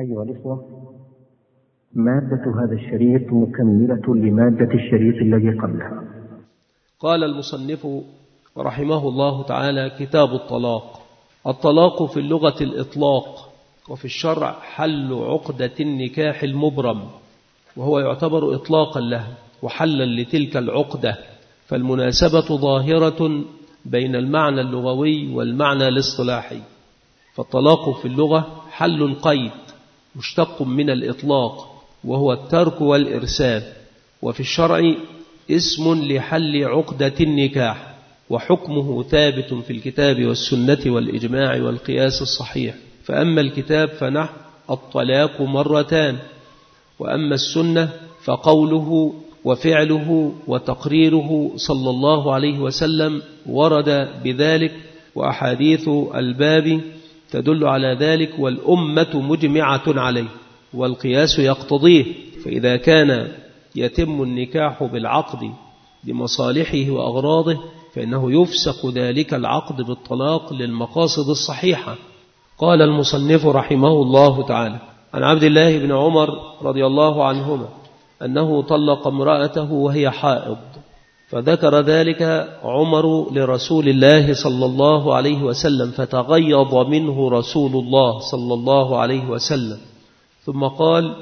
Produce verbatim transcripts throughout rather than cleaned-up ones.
أيها الإخوة، مادة هذا الشريط مكملة لمادة الشريط الذي قبلها. قال المصنف رحمه الله تعالى: كتاب الطلاق. الطلاق في اللغة الإطلاق، وفي الشرع حل عقدة النكاح المبرم، وهو يعتبر إطلاقا له وحلا لتلك العقدة، فالمناسبة ظاهرة بين المعنى اللغوي والمعنى الاصطلاحي. فالطلاق في اللغة حل القيد مشتق من الإطلاق، وهو الترك والإرسال، وفي الشرع اسم لحل عقدة النكاح، وحكمه ثابت في الكتاب والسنة والإجماع والقياس الصحيح. فأما الكتاب فنحو الطلاق مرتان، وأما السنة فقوله وفعله وتقريره صلى الله عليه وسلم ورد بذلك، وأحاديث الباب تدل على ذلك، والأمة مجمعة عليه، والقياس يقتضيه. فإذا كان يتم النكاح بالعقد لمصالحه وأغراضه، فإنه يفسق ذلك العقد بالطلاق للمقاصد الصحيحة. قال المصنف رحمه الله تعالى: عن عبد الله بن عمر رضي الله عنهما أنه طلق امرأته وهي حائض، فذكر ذلك عمر لرسول الله صلى الله عليه وسلم، فتغيظ منه رسول الله صلى الله عليه وسلم، ثم قال: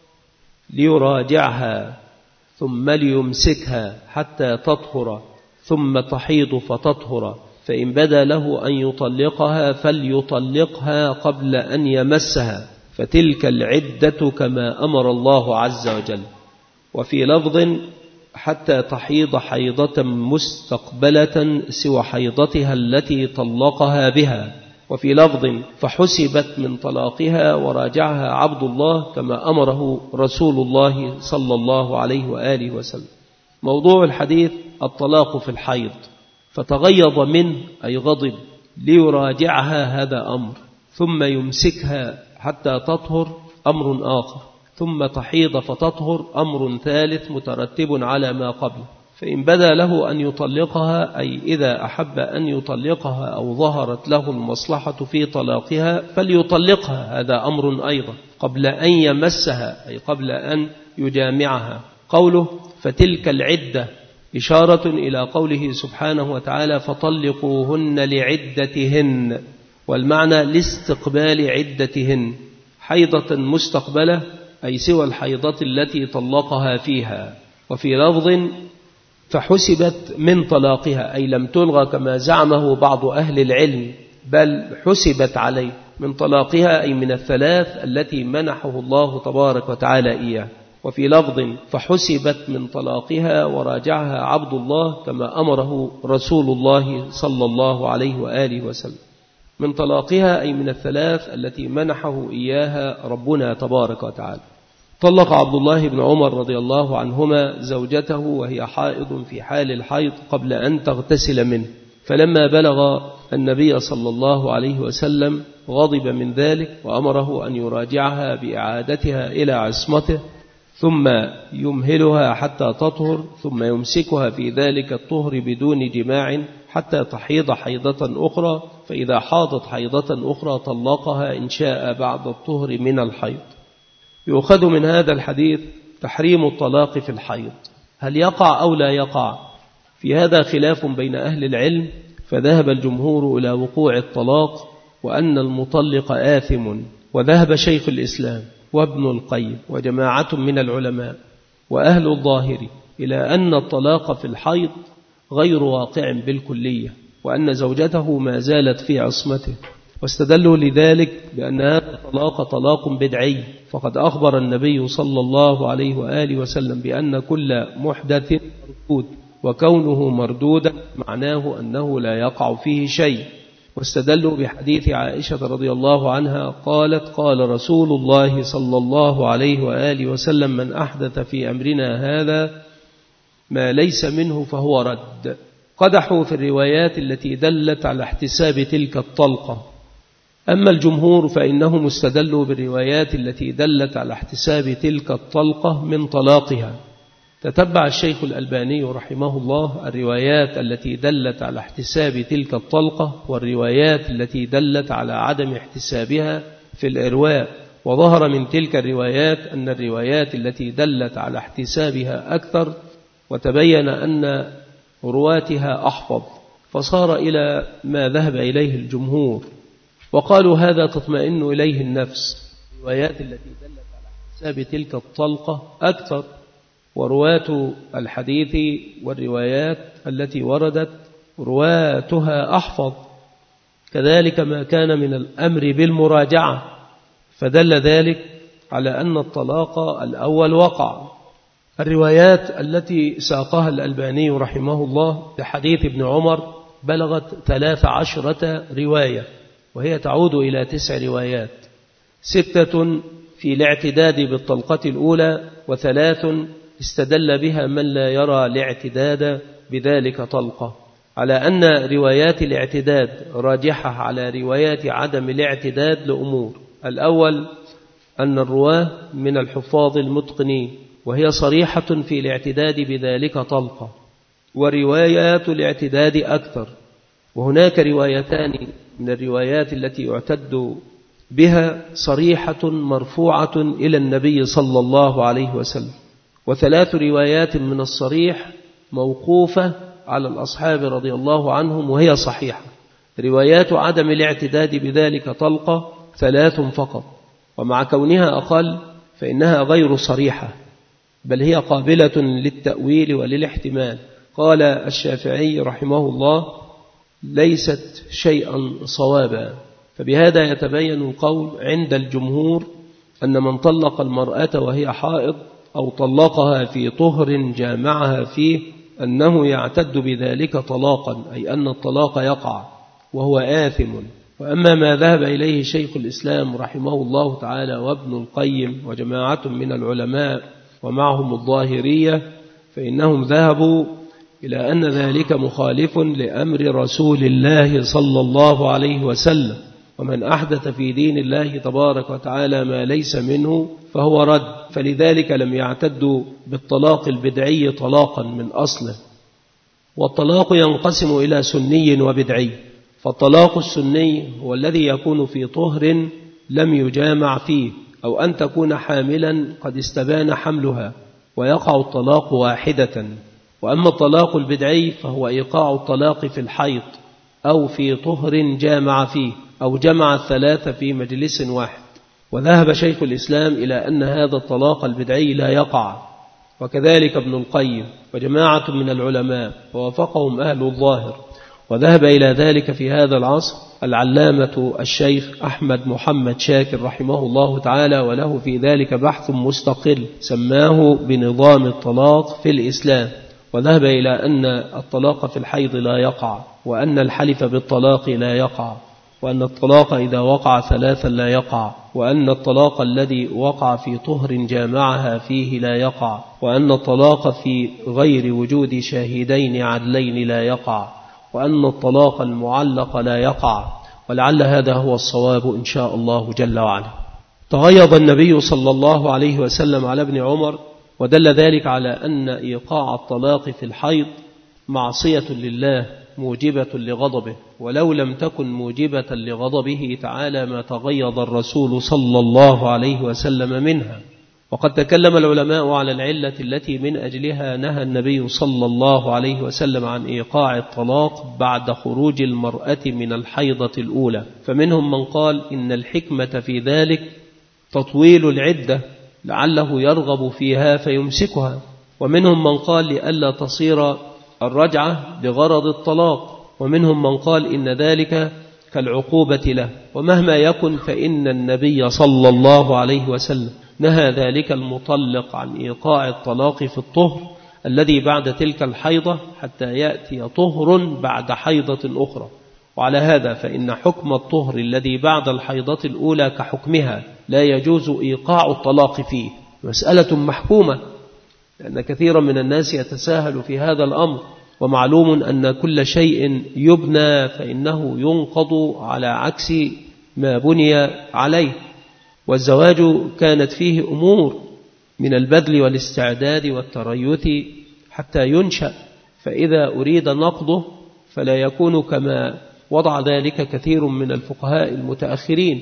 ليراجعها ثم ليمسكها حتى تطهر ثم تحيض فتطهر، فإن بدا له أن يطلقها فليطلقها قبل أن يمسها، فتلك العدة كما أمر الله عز وجل. وفي لفظ: حتى تحيض حيضة مستقبلة سوى حيضتها التي طلقها بها. وفي لفظ: فحسبت من طلاقها وراجعها عبد الله كما أمره رسول الله صلى الله عليه وآله وسلم. موضوع الحديث الطلاق في الحيض. فتغيظ منه أي غضب، ليراجعها هذا أمر، ثم يمسكها حتى تطهر أمر آخر، ثم تحيض فتطهر أمر ثالث مترتب على ما قبل. فإن بدا له أن يطلقها، أي إذا أحب أن يطلقها أو ظهرت له المصلحة في طلاقها فليطلقها، هذا أمر أيضا، قبل أن يمسها أي قبل أن يجامعها. قوله فتلك العدة إشارة إلى قوله سبحانه وتعالى: فطلقوهن لعدتهن، والمعنى لاستقبال عدتهن، حيضة مستقبلة أي سوى الحيضة التي طلقها فيها. وفي لفظ: فحسبت من طلاقها، أي لم تلغى كما زعمه بعض أهل العلم، بل حسبت عليه من طلاقها، أي من الثلاث التي منحه الله تبارك وتعالى إياه. وفي لفظ: فحسبت من طلاقها وراجعها عبد الله كما أمره رسول الله صلى الله عليه وآله وسلم. من طلاقها أي من الثلاث التي منحه إياها ربنا تبارك وتعالى. طلق عبد الله بن عمر رضي الله عنهما زوجته وهي حائض في حال الحيض قبل أن تغتسل منه، فلما بلغ النبي صلى الله عليه وسلم غضب من ذلك، وأمره أن يراجعها بإعادتها إلى عصمته، ثم يمهلها حتى تطهر، ثم يمسكها في ذلك الطهر بدون جماع حتى تحيض حيضة أخرى، فإذا حاضت حيضة أخرى طلقها إن شاء بعد الطهر من الحيض. يؤخذ من هذا الحديث تحريم الطلاق في الحيض، هل يقع أو لا يقع؟ في هذا خلاف بين أهل العلم، فذهب الجمهور إلى وقوع الطلاق وأن المطلق آثم، وذهب شيخ الإسلام وابن القيم وجماعة من العلماء وأهل الظاهر إلى أن الطلاق في الحيض غير واقع بالكلية، وأن زوجته ما زالت في عصمته، واستدلوا لذلك بأن هذا الطلاق طلاق بدعي، فقد أخبر النبي صلى الله عليه وآله وسلم بأن كل محدث مردود، وكونه مردودا معناه أنه لا يقع فيه شيء. واستدلوا بحديث عائشة رضي الله عنها قالت: قال رسول الله صلى الله عليه وآله وسلم: من أحدث في أمرنا هذا ما ليس منه فهو رد. قدحوا في الروايات التي دلت على احتساب تلك الطلقة. أما الجمهور فإنهم استدلوا بالروايات التي دلت على احتساب تلك الطلقة من طلاقها. تتبع الشيخ الألباني رحمه الله الروايات التي دلت على احتساب تلك الطلقة والروايات التي دلت على عدم احتسابها في الإرواء، وظهر من تلك الروايات أن الروايات التي دلت على احتسابها أكثر، وتبين أن رواتها أحفظ، فصار إلى ما ذهب إليه الجمهور، وقالوا هذا تطمئن إليه النفس. الروايات التي دلت على احتساب تلك الطلقة أكثر، ورواة الحديث والروايات التي وردت رواتها أحفظ. كذلك ما كان من الأمر بالمراجعة، فدل ذلك على أن الطلاق الأول وقع. الروايات التي ساقها الألباني رحمه الله لحديث ابن عمر بلغت ثلاث عشرة رواية، وهي تعود إلى تسع روايات: ستة في الاعتداد بالطلقة الأولى، وثلاث استدل بها من لا يرى الاعتداد بذلك طلقة، على أن روايات الاعتداد راجحة على روايات عدم الاعتداد لأمور: الأول أن الرواه من الحفاظ المتقنين، وهي صريحة في الاعتداد بذلك طلقة، وروايات الاعتداد أكثر، وهناك روايتان من الروايات التي يعتد بها صريحة مرفوعة إلى النبي صلى الله عليه وسلم، وثلاث روايات من الصريح موقوفة على الأصحاب رضي الله عنهم وهي صحيحة. روايات عدم الاعتداد بذلك طلقة ثلاث فقط، ومع كونها أقل فإنها غير صريحة، بل هي قابلة للتأويل وللاحتمال. قال الشافعي رحمه الله: ليست شيئا صوابا. فبهذا يتبين القول عند الجمهور أن من طلق المرأة وهي حائض أو طلقها في طهر جامعها فيه أنه يعتد بذلك طلاقا، أي أن الطلاق يقع وهو آثم. وأما ما ذهب إليه شيخ الإسلام رحمه الله تعالى وابن القيم وجماعة من العلماء ومعهم الظاهرية، فإنهم ذهبوا إلى أن ذلك مخالف لأمر رسول الله صلى الله عليه وسلم، ومن أحدث في دين الله تبارك وتعالى ما ليس منه فهو رد، فلذلك لم يعتدوا بالطلاق البدعي طلاقا من أصله. والطلاق ينقسم إلى سني وبدعي، فالطلاق السني هو الذي يكون في طهر لم يجامع فيه، أو أن تكون حاملا قد استبان حملها ويقع الطلاق واحدة. وأما الطلاق البدعي فهو إيقاع الطلاق في الحيض أو في طهر جامع فيه، أو جمع الثلاثة في مجلس واحد. وذهب شيخ الإسلام إلى أن هذا الطلاق البدعي لا يقع، وكذلك ابن القيم وجماعة من العلماء، ووافقهم أهل الظاهر. وذهب إلى ذلك في هذا العصر العلامة الشيخ أحمد محمد شاكر رحمه الله تعالى، وله في ذلك بحث مستقل سماه بنظام الطلاق في الإسلام. وذهب إلى أن الطلاق في الحيض لا يقع، وأن الحلف بالطلاق لا يقع، وأن الطلاق إذا وقع ثلاثا لا يقع، وأن الطلاق الذي وقع في طهر جامعها فيه لا يقع، وأن الطلاق في غير وجود شاهدين عدلين لا يقع، وأن الطلاق المعلق لا يقع. ولعل هذا هو الصواب إن شاء الله جل وعلا. تغيظ النبي صلى الله عليه وسلم على ابن عمر، ودل ذلك على أن إيقاع الطلاق في الحيض معصية لله موجبة لغضبه، ولو لم تكن موجبة لغضبه تعالى ما تغيظ الرسول صلى الله عليه وسلم منها. وقد تكلم العلماء على العلة التي من أجلها نهى النبي صلى الله عليه وسلم عن إيقاع الطلاق بعد خروج المرأة من الحيضة الأولى. فمنهم من قال إن الحكمة في ذلك تطويل العدة لعله يرغب فيها فيمسكها، ومنهم من قال لئلا تصير الرجعة بغرض الطلاق، ومنهم من قال إن ذلك كالعقوبة له. ومهما يكن فإن النبي صلى الله عليه وسلم نهى ذلك المطلق عن إيقاع الطلاق في الطهر الذي بعد تلك الحيضة حتى يأتي طهر بعد حيضة أخرى. وعلى هذا فإن حكم الطهر الذي بعد الحيضة الأولى كحكمها لا يجوز إيقاع الطلاق فيه. مسألة محكومة، لأن كثيرا من الناس يتساهل في هذا الأمر، ومعلوم أن كل شيء يبنى فإنه ينقض على عكس ما بني عليه. والزواج كانت فيه أمور من البذل والاستعداد والتريث حتى ينشأ، فإذا أريد نقضه فلا يكون كما وضع ذلك كثير من الفقهاء المتأخرين،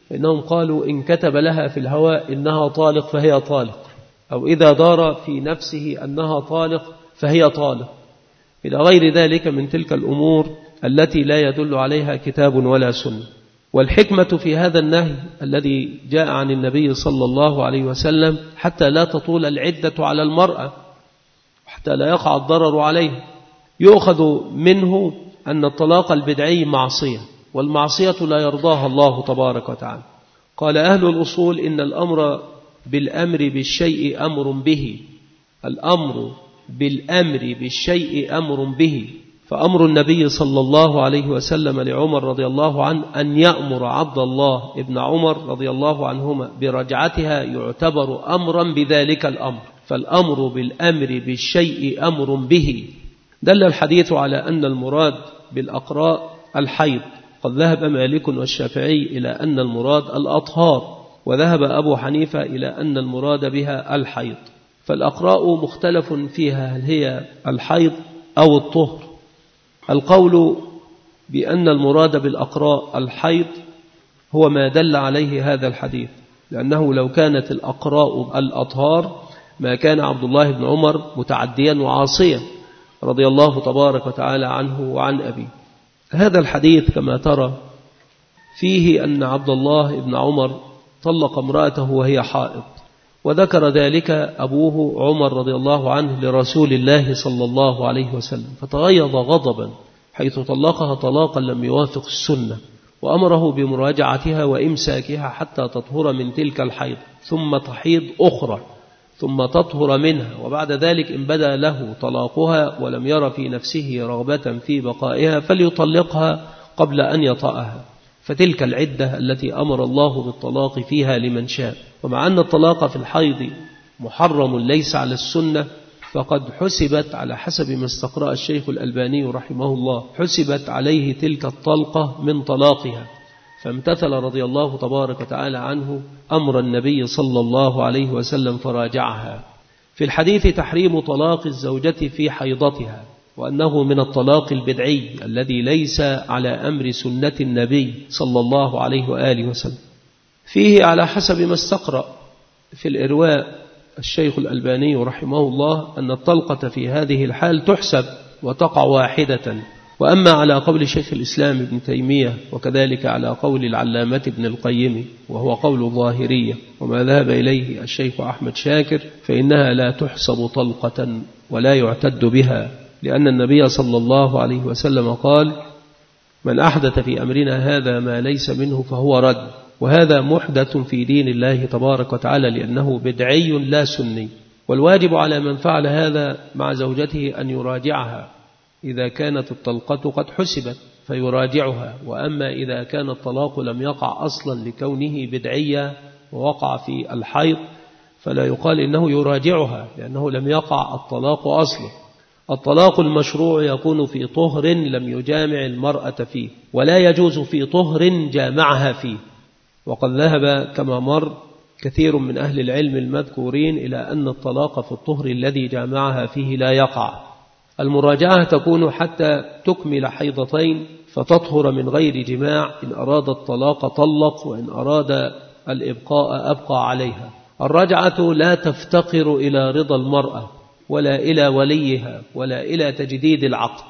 إنهم قالوا إن كتب لها في الهواء إنها طالق فهي طالق، أو إذا دار في نفسه أنها طالق فهي طالق، إلى غير ذلك من تلك الأمور التي لا يدل عليها كتاب ولا سنة. والحكمة في هذا النهي الذي جاء عن النبي صلى الله عليه وسلم حتى لا تطول العدة على المرأة، حتى لا يقع الضرر عليها. يؤخذ منه أن الطلاق البدعي معصية، والمعصية لا يرضاها الله تبارك وتعالى. قال أهل الأصول إن الأمر بالأمر بالشيء أمر به، الأمر بالأمر بالشيء أمر به، فأمر النبي صلى الله عليه وسلم لعمر رضي الله عنه أن يأمر عبد الله ابن عمر رضي الله عنهما برجعتها يعتبر أمرا بذلك الأمر، فالأمر بالأمر بالشيء أمر به. دل الحديث على أن المراد بالأقراء الحيض، قد ذهب مالك والشافعي إلى أن المراد الأطهار، وذهب أبو حنيفة إلى أن المراد بها الحيض. فالأقراء مختلف فيها هل هي الحيض أو الطهر. القول بأن المراد بالأقراء الحيض هو ما دل عليه هذا الحديث، لأنه لو كانت الأقراء الأطهار ما كان عبد الله بن عمر متعديا وعاصيا رضي الله تبارك وتعالى عنه وعن أبيه. هذا الحديث كما ترى فيه أن عبد الله بن عمر طلق امرأته وهي حائض، وذكر ذلك أبوه عمر رضي الله عنه لرسول الله صلى الله عليه وسلم، فتغيظ غضبا حيث طلقها طلاقا لم يوافق السنة، وأمره بمراجعتها وإمساكها حتى تطهر من تلك الحيض، ثم تحيض أخرى، ثم تطهر منها، وبعد ذلك إن بدا له طلاقها ولم ير في نفسه رغبة في بقائها فليطلقها قبل أن يطأها، فتلك العدة التي أمر الله بالطلاق فيها لمن شاء. ومع أن الطلاق في الحيض محرم ليس على السنة، فقد حسبت على حسب ما استقرأ الشيخ الألباني رحمه الله، حسبت عليه تلك الطلقة من طلاقها، فامتثل رضي الله تبارك وتعالى عنه أمر النبي صلى الله عليه وسلم فراجعها. في الحديث تحريم طلاق الزوجة في حيضتها، وأنه من الطلاق البدعي الذي ليس على أمر سنة النبي صلى الله عليه وآله وسلم. فيه على حسب ما استقرأ في الإرواء الشيخ الألباني رحمه الله أن الطلقة في هذه الحال تحسب وتقع واحدة. وأما على قول شيخ الإسلام ابن تيمية، وكذلك على قول العلامة ابن القيم وهو قول الظاهرية وما ذهب إليه الشيخ أحمد شاكر، فإنها لا تحسب طلقة ولا يعتد بها، لأن النبي صلى الله عليه وسلم قال: من أحدث في أمرنا هذا ما ليس منه فهو رد. وهذا محدث في دين الله تبارك وتعالى، لأنه بدعي لا سني. والواجب على من فعل هذا مع زوجته أن يراجعها إذا كانت الطلقة قد حسبت فيراجعها، وأما إذا كان الطلاق لم يقع أصلا لكونه بدعيا ووقع في الحيض فلا يقال إنه يراجعها، لأنه لم يقع الطلاق أصلا. الطلاق المشروع يكون في طهر لم يجامع المرأة فيه، ولا يجوز في طهر جامعها فيه. وقد ذهب كما مر كثير من أهل العلم المذكورين إلى أن الطلاق في الطهر الذي جامعها فيه لا يقع. المراجعة تكون حتى تكمل حيضتين فتطهر من غير جماع، إن أراد الطلاق طلق، وإن أراد الإبقاء أبقى عليها. الرجعة لا تفتقر إلى رضا المرأة ولا إلى وليها ولا إلى تجديد العقد،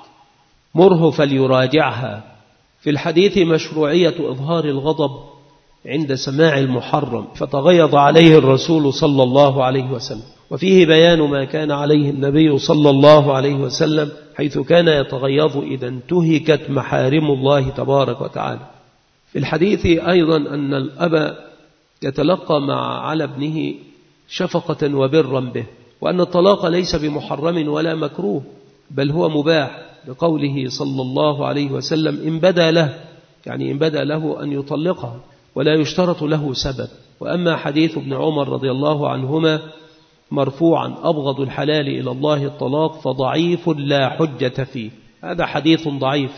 مره فليراجعها. في الحديث مشروعية إظهار الغضب عند سماع المحرم، فتغيظ عليه الرسول صلى الله عليه وسلم. وفيه بيان ما كان عليه النبي صلى الله عليه وسلم، حيث كان يتغيظ إذا انتهكت محارم الله تبارك وتعالى. في الحديث أيضا أن الأب يتلقى مع على ابنه شفقة وبرا به، وأن الطلاق ليس بمحرم ولا مكروه، بل هو مباح، بقوله صلى الله عليه وسلم: إن بدا له، يعني إن بدا له أن يطلقها، ولا يشترط له سبب. وأما حديث ابن عمر رضي الله عنهما مرفوعا: أبغض الحلال إلى الله الطلاق، فضعيف لا حجة فيه، هذا حديث ضعيف.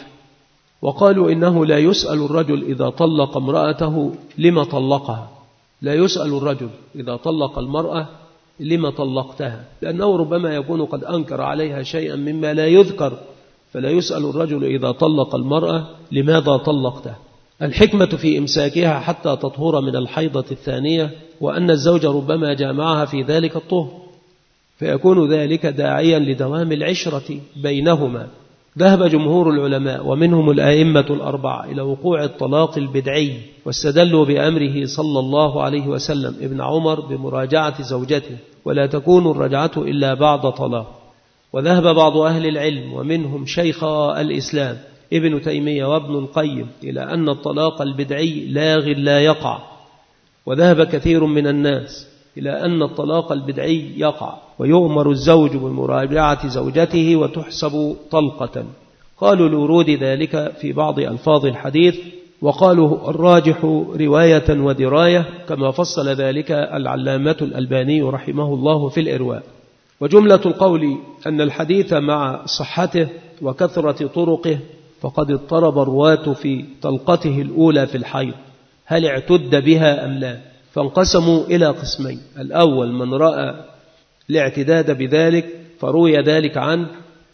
وقالوا إنه لا يسأل الرجل إذا طلق امرأته لما طلقها، لا يسأل الرجل إذا طلق المرأة لما طلقتها، لأنه ربما يكون قد أنكر عليها شيئا مما لا يذكر، فلا يسأل الرجل إذا طلق المرأة لماذا طلقتها. الحكمة في إمساكها حتى تطهر من الحيضة الثانية، وأن الزوج ربما جامعها في ذلك الطهر، فيكون ذلك داعيا لدوام العشرة بينهما. ذهب جمهور العلماء ومنهم الآئمة الأربعة إلى وقوع الطلاق البدعي، واستدلوا بأمره صلى الله عليه وسلم ابن عمر بمراجعة زوجته، ولا تكون الرجعة إلا بعد طلاق. وذهب بعض أهل العلم ومنهم شيخ الإسلام ابن تيمية وابن القيم إلى أن الطلاق البدعي لاغ لا يقع، وذهب كثير من الناس إلى أن الطلاق البدعي يقع، ويؤمر الزوج بمراجعة زوجته وتحسب طلقة. قالوا لورود ذلك في بعض ألفاظ الحديث، وقالوا الراجح رواية ودراية، كما فصل ذلك العلامة الألباني رحمه الله في الإرواء. وجملة القول أن الحديث مع صحته وكثرة طرقه فقد اضطرب الرواة في طلقته الأولى في الحيض، هل اعتد بها أم لا؟ فانقسموا إلى قسمين: الأول من رأى الاعتداد بذلك فروي ذلك عنه،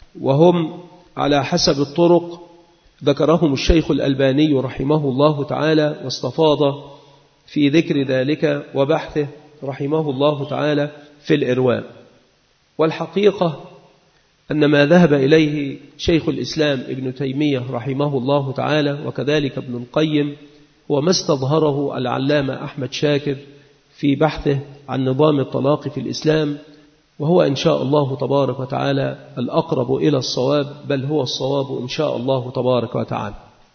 وهم على حسب الطرق ذكرهم الشيخ الألباني رحمه الله تعالى، واستفاض في ذكر ذلك وبحثه رحمه الله تعالى في الإرواء. والحقيقة أن ما ذهب إليه شيخ الإسلام ابن تيمية رحمه الله تعالى وكذلك ابن القيم هو ما استظهره العلامة أحمد شاكر في بحثه عن نظام الطلاق في الإسلام، وهو إن شاء الله تبارك وتعالى الأقرب إلى الصواب، بل هو الصواب إن شاء الله تبارك وتعالى.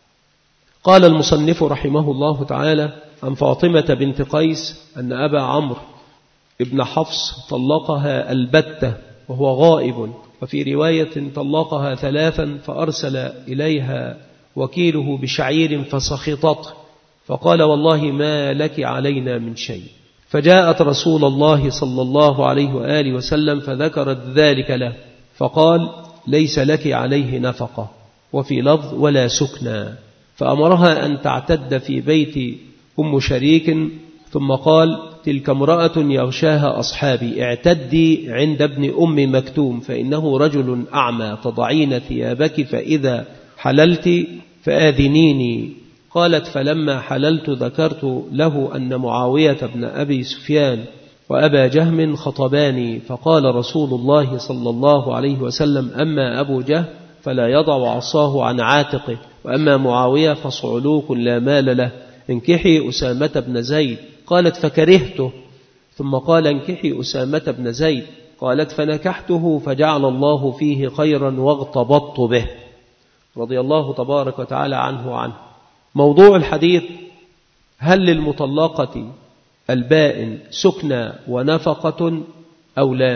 قال المصنف رحمه الله تعالى عن فاطمة بنت قيس أن أبا عمرو ابن حفص طلقها البتة وهو غائب، وفي رواية طلقها ثلاثا فأرسل إليها وكيله بشعير فسخطته، فقال والله ما لك علينا من شيء. فجاءت رسول الله صلى الله عليه وآله وسلم فذكرت ذلك له، فقال ليس لك عليه نفقة، وفي لفظ ولا سكنى، فأمرها أن تعتد في بيت أم شريك، ثم قال تلك امرأة يغشاها أصحابي، اعتدي عند ابن أم مكتوم فإنه رجل أعمى، تضعين ثيابك فإذا حللت فآذنيني. قالت فلما حللت ذكرت له أن معاوية بن أبي سفيان وأبا جهم خطباني، فقال رسول الله صلى الله عليه وسلم أما أبو جهم فلا يضع عصاه عن عاتقه، وأما معاوية فصعلوك لا مال له، انكحي أسامة بن زيد. قالت فكرهته، ثم قال انكحي أسامة بن زيد. قالت فنكحته فجعل الله فيه خيرا واغتبطت به، رضي الله تبارك وتعالى عنه وعنه. موضوع الحديث: هل للمطلقة البائن سكنى ونفقة أو لا؟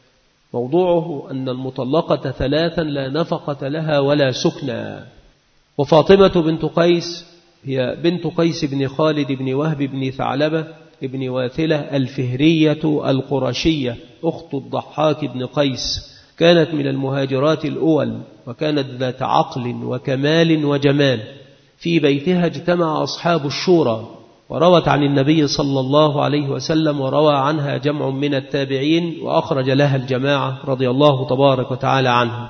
موضوعه أن المطلقة ثلاثا لا نفقة لها ولا سكنى. وفاطمة بنت قيس هي بنت قيس بن خالد بن وهب بن ثعلبة بن واثلة الفهرية القرشية أخت الضحاك بن قيس، كانت من المهاجرات الأول، وكانت ذات عقل وكمال وجمال. في بيتها اجتمع أصحاب الشورى وروت عن النبي صلى الله عليه وسلم، وروى عنها جمع من التابعين وأخرج لها الجماعة رضي الله تبارك وتعالى عنهم،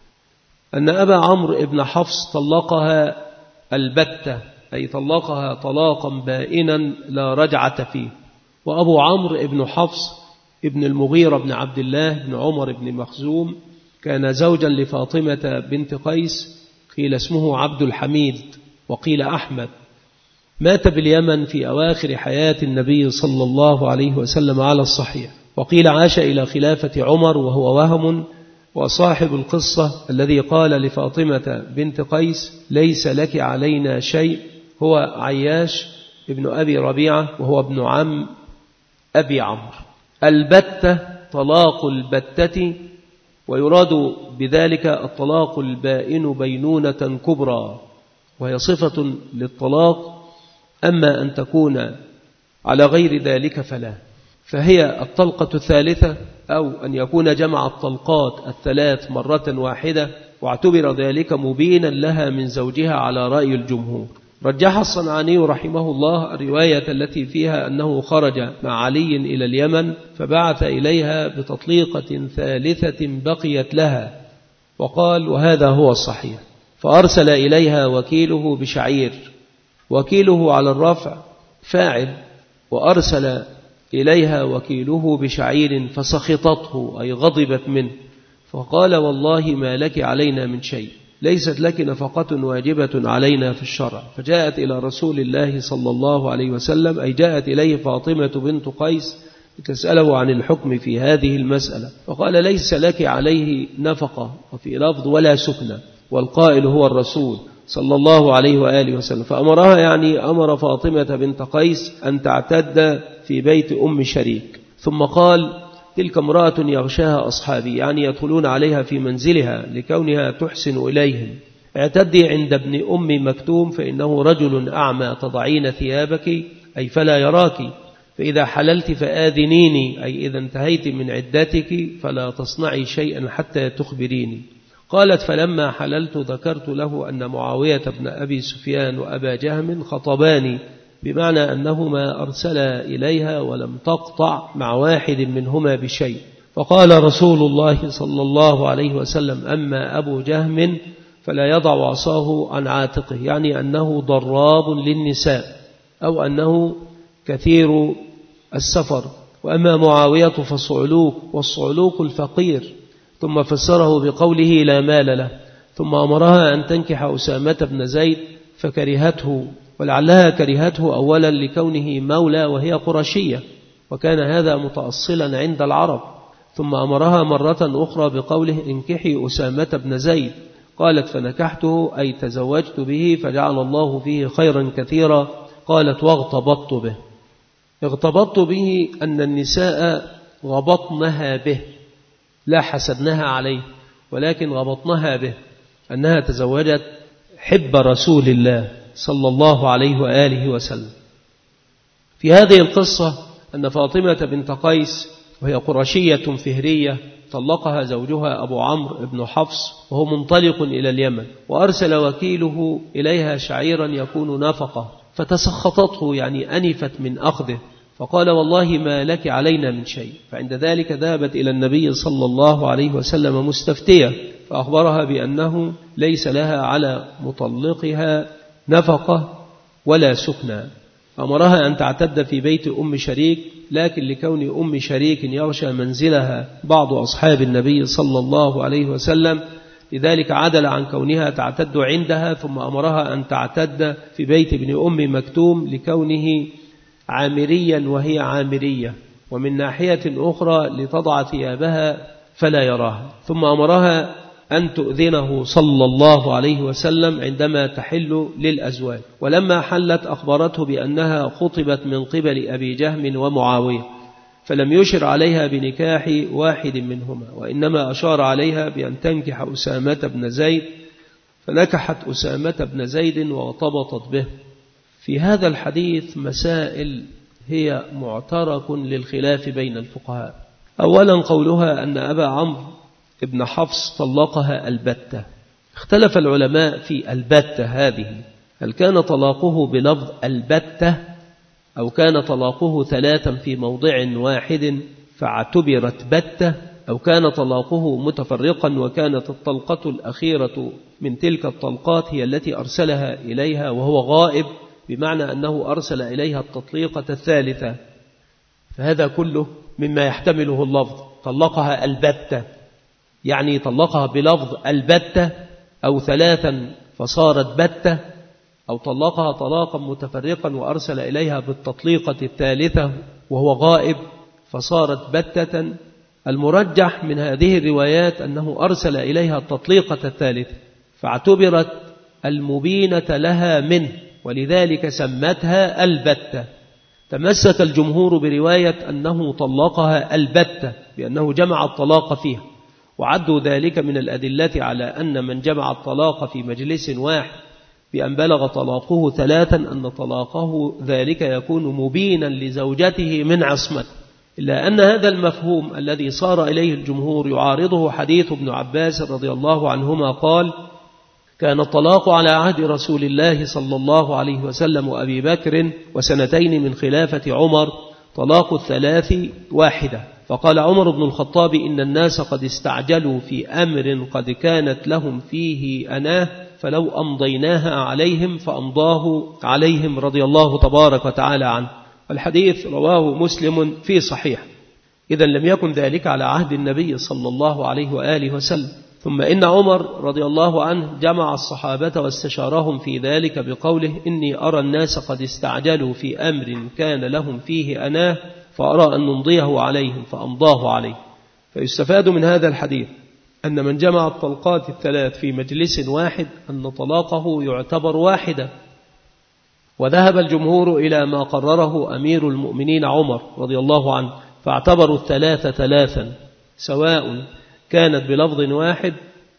أن أبا عمرو ابن حفص طلقها البتة، أي طلقها طلاقا بائنا لا رجعة فيه. وأبو عمرو ابن حفص ابن المغيرة بن عبد الله بن عمر بن مخزوم كان زوجا لفاطمة بنت قيس، قيل اسمه عبد الحميد وقيل أحمد، مات باليمن في أواخر حياة النبي صلى الله عليه وسلم على الصحيح، وقيل عاش إلى خلافة عمر وهو وهم. وصاحب القصة الذي قال لفاطمة بنت قيس ليس لك علينا شيء هو عياش ابن أبي ربيعة، وهو ابن عم أبي عمرو. البتة طلاق البتة، ويراد بذلك الطلاق البائن بينونة كبرى، وهي صفة للطلاق، أما أن تكون على غير ذلك فلا، فهي الطلقة الثالثة، أو أن يكون جمع الطلقات الثلاث مرة واحدة، واعتبر ذلك مبينا لها من زوجها على رأي الجمهور. رجح الصنعاني رحمه الله الرواية التي فيها أنه خرج مع علي إلى اليمن فبعث إليها بتطليقة ثالثة بقيت لها، وقال وهذا هو الصحيح، فأرسل إليها وكيله بشعير، وكيله على الرفع فاعل، وأرسل إليها وكيله بشعير فسخطته أي غضبت منه، فقال والله ما لك علينا من شيء، ليست لك نفقة واجبة علينا في الشرع. فجاءت إلى رسول الله صلى الله عليه وسلم، أي جاءت إليه فاطمة بنت قيس تسأله عن الحكم في هذه المسألة، فقال ليس لك عليه نفقة، وفي لفظ ولا سكنة، والقائل هو الرسول صلى الله عليه وآله وسلم. فأمرها يعني أمر فاطمة بنت قيس أن تعتد في بيت أم شريك. ثم قال تلك امرأة يغشاها أصحابي، يعني يدخلون عليها في منزلها لكونها تحسن إليهم. اعتدي عند ابن أم مكتوم فإنه رجل أعمى، تضعين ثيابك أي فلا يراك، فإذا حللت فآذنيني أي إذا انتهيت من عدتك فلا تصنعي شيئا حتى تخبريني. قالت فلما حللت ذكرت له أن معاوية بن أبي سفيان وأبا جهم خطباني، بمعنى أنهما أرسلا إليها ولم تقطع مع واحد منهما بشيء. فقال رسول الله صلى الله عليه وسلم أما أبو جهم فلا يضع عصاه عن عاتقه، يعني أنه ضراب للنساء أو أنه كثير السفر، وأما معاوية فصعلوك، والصعلوك الفقير. ثم فسره بقوله لا مال له. ثم أمرها أن تنكح أسامة بن زيد فكرهته، ولعلها كرهته أولا لكونه مولى وهي قرشية، وكان هذا متأصلا عند العرب. ثم أمرها مرة أخرى بقوله انكحي أسامة بن زيد، قالت فنكحته أي تزوجت به فجعل الله فيه خيرا كثيرا. قالت واغتبطت به. اغتبطت به أن النساء غبطنها به، لا حسدنها عليه، ولكن غبطنها به أنها تزوجت حب رسول الله صلى الله عليه وآله وسلم. في هذه القصة أن فاطمة بنت قيس وهي قرشية فهرية طلقها زوجها أبو عمرو بن حفص وهو منطلق إلى اليمن، وأرسل وكيله إليها شعيرا يكون نفقة، فتسخطته يعني أنفت من أخذه، فقال والله ما لك علينا من شيء. فعند ذلك ذهبت إلى النبي صلى الله عليه وسلم مستفتية، فأخبرها بأنه ليس لها على مطلقها نفقة ولا سكنى، فأمرها أن تعتد في بيت أم شريك، لكن لكون أم شريك يغشى منزلها بعض أصحاب النبي صلى الله عليه وسلم لذلك عدل عن كونها تعتد عندها، ثم أمرها أن تعتد في بيت ابن أم مكتوم لكونه عامريا وهي عامرية، ومن ناحية أخرى لتضع ثيابها فلا يراها. ثم أمرها أن تؤذنه صلى الله عليه وسلم عندما تحل للأزواج. ولما حلت أخبرته بأنها خطبت من قبل أبي جهم ومعاوية، فلم يشر عليها بنكاح واحد منهما، وإنما أشار عليها بأن تنكح أسامة بن زيد، فنكحت أسامة بن زيد وارتبطت به. في هذا الحديث مسائل هي معترك للخلاف بين الفقهاء. أولا قولها أن أبا عمرو ابن حفص طلقها البتة، اختلف العلماء في البتة هذه، هل كان طلاقه بلفظ البتة أو كان طلاقه ثلاثا في موضع واحد فاعتبرت بتة، أو كان طلاقه متفرقا وكانت الطلقة الأخيرة من تلك الطلقات هي التي أرسلها إليها وهو غائب، بمعنى أنه أرسل إليها التطليقة الثالثة. فهذا كله مما يحتمله اللفظ. طلقها البتة يعني طلقها بلفظ البتة، أو ثلاثا فصارت بتة، أو طلقها طلاقا متفرقا وأرسل إليها بالتطليقة الثالثة وهو غائب فصارت بتة. المرجح من هذه الروايات أنه أرسل إليها التطليقة الثالثة فاعتبرت المبينة لها منه، ولذلك سمتها البتة. تمسك الجمهور برواية أنه طلقها البتة بأنه جمع الطلاق فيها، وعدوا ذلك من الأدلة على أن من جمع الطلاق في مجلس واحد بأن بلغ طلاقه ثلاثا أن طلاقه ذلك يكون مبينا لزوجته من عصمته، إلا أن هذا المفهوم الذي صار إليه الجمهور يعارضه حديث ابن عباس رضي الله عنهما قال كان الطلاق على عهد رسول الله صلى الله عليه وسلم وأبي بكر وسنتين من خلافة عمر طلاق الثلاث واحدة. فقال عمر بن الخطاب إن الناس قد استعجلوا في أمر قد كانت لهم فيه أناه فلو أمضيناها عليهم فأمضاه عليهم رضي الله تبارك وتعالى عنه. الحديث رواه مسلم في صحيح. إذا لم يكن ذلك على عهد النبي صلى الله عليه وآله وسلم. ثم إن عمر رضي الله عنه جمع الصحابة واستشارهم في ذلك بقوله: إني أرى الناس قد استعجلوا في أمر كان لهم فيه أناه فأرى أن نمضيه عليهم فأمضاه عليه. فيستفاد من هذا الحديث أن من جمع الطلقات الثلاث في مجلس واحد أن طلاقه يعتبر واحدة. وذهب الجمهور إلى ما قرره أمير المؤمنين عمر رضي الله عنه، فاعتبروا الثلاثة ثلاثا، سواء كانت بلفظ واحد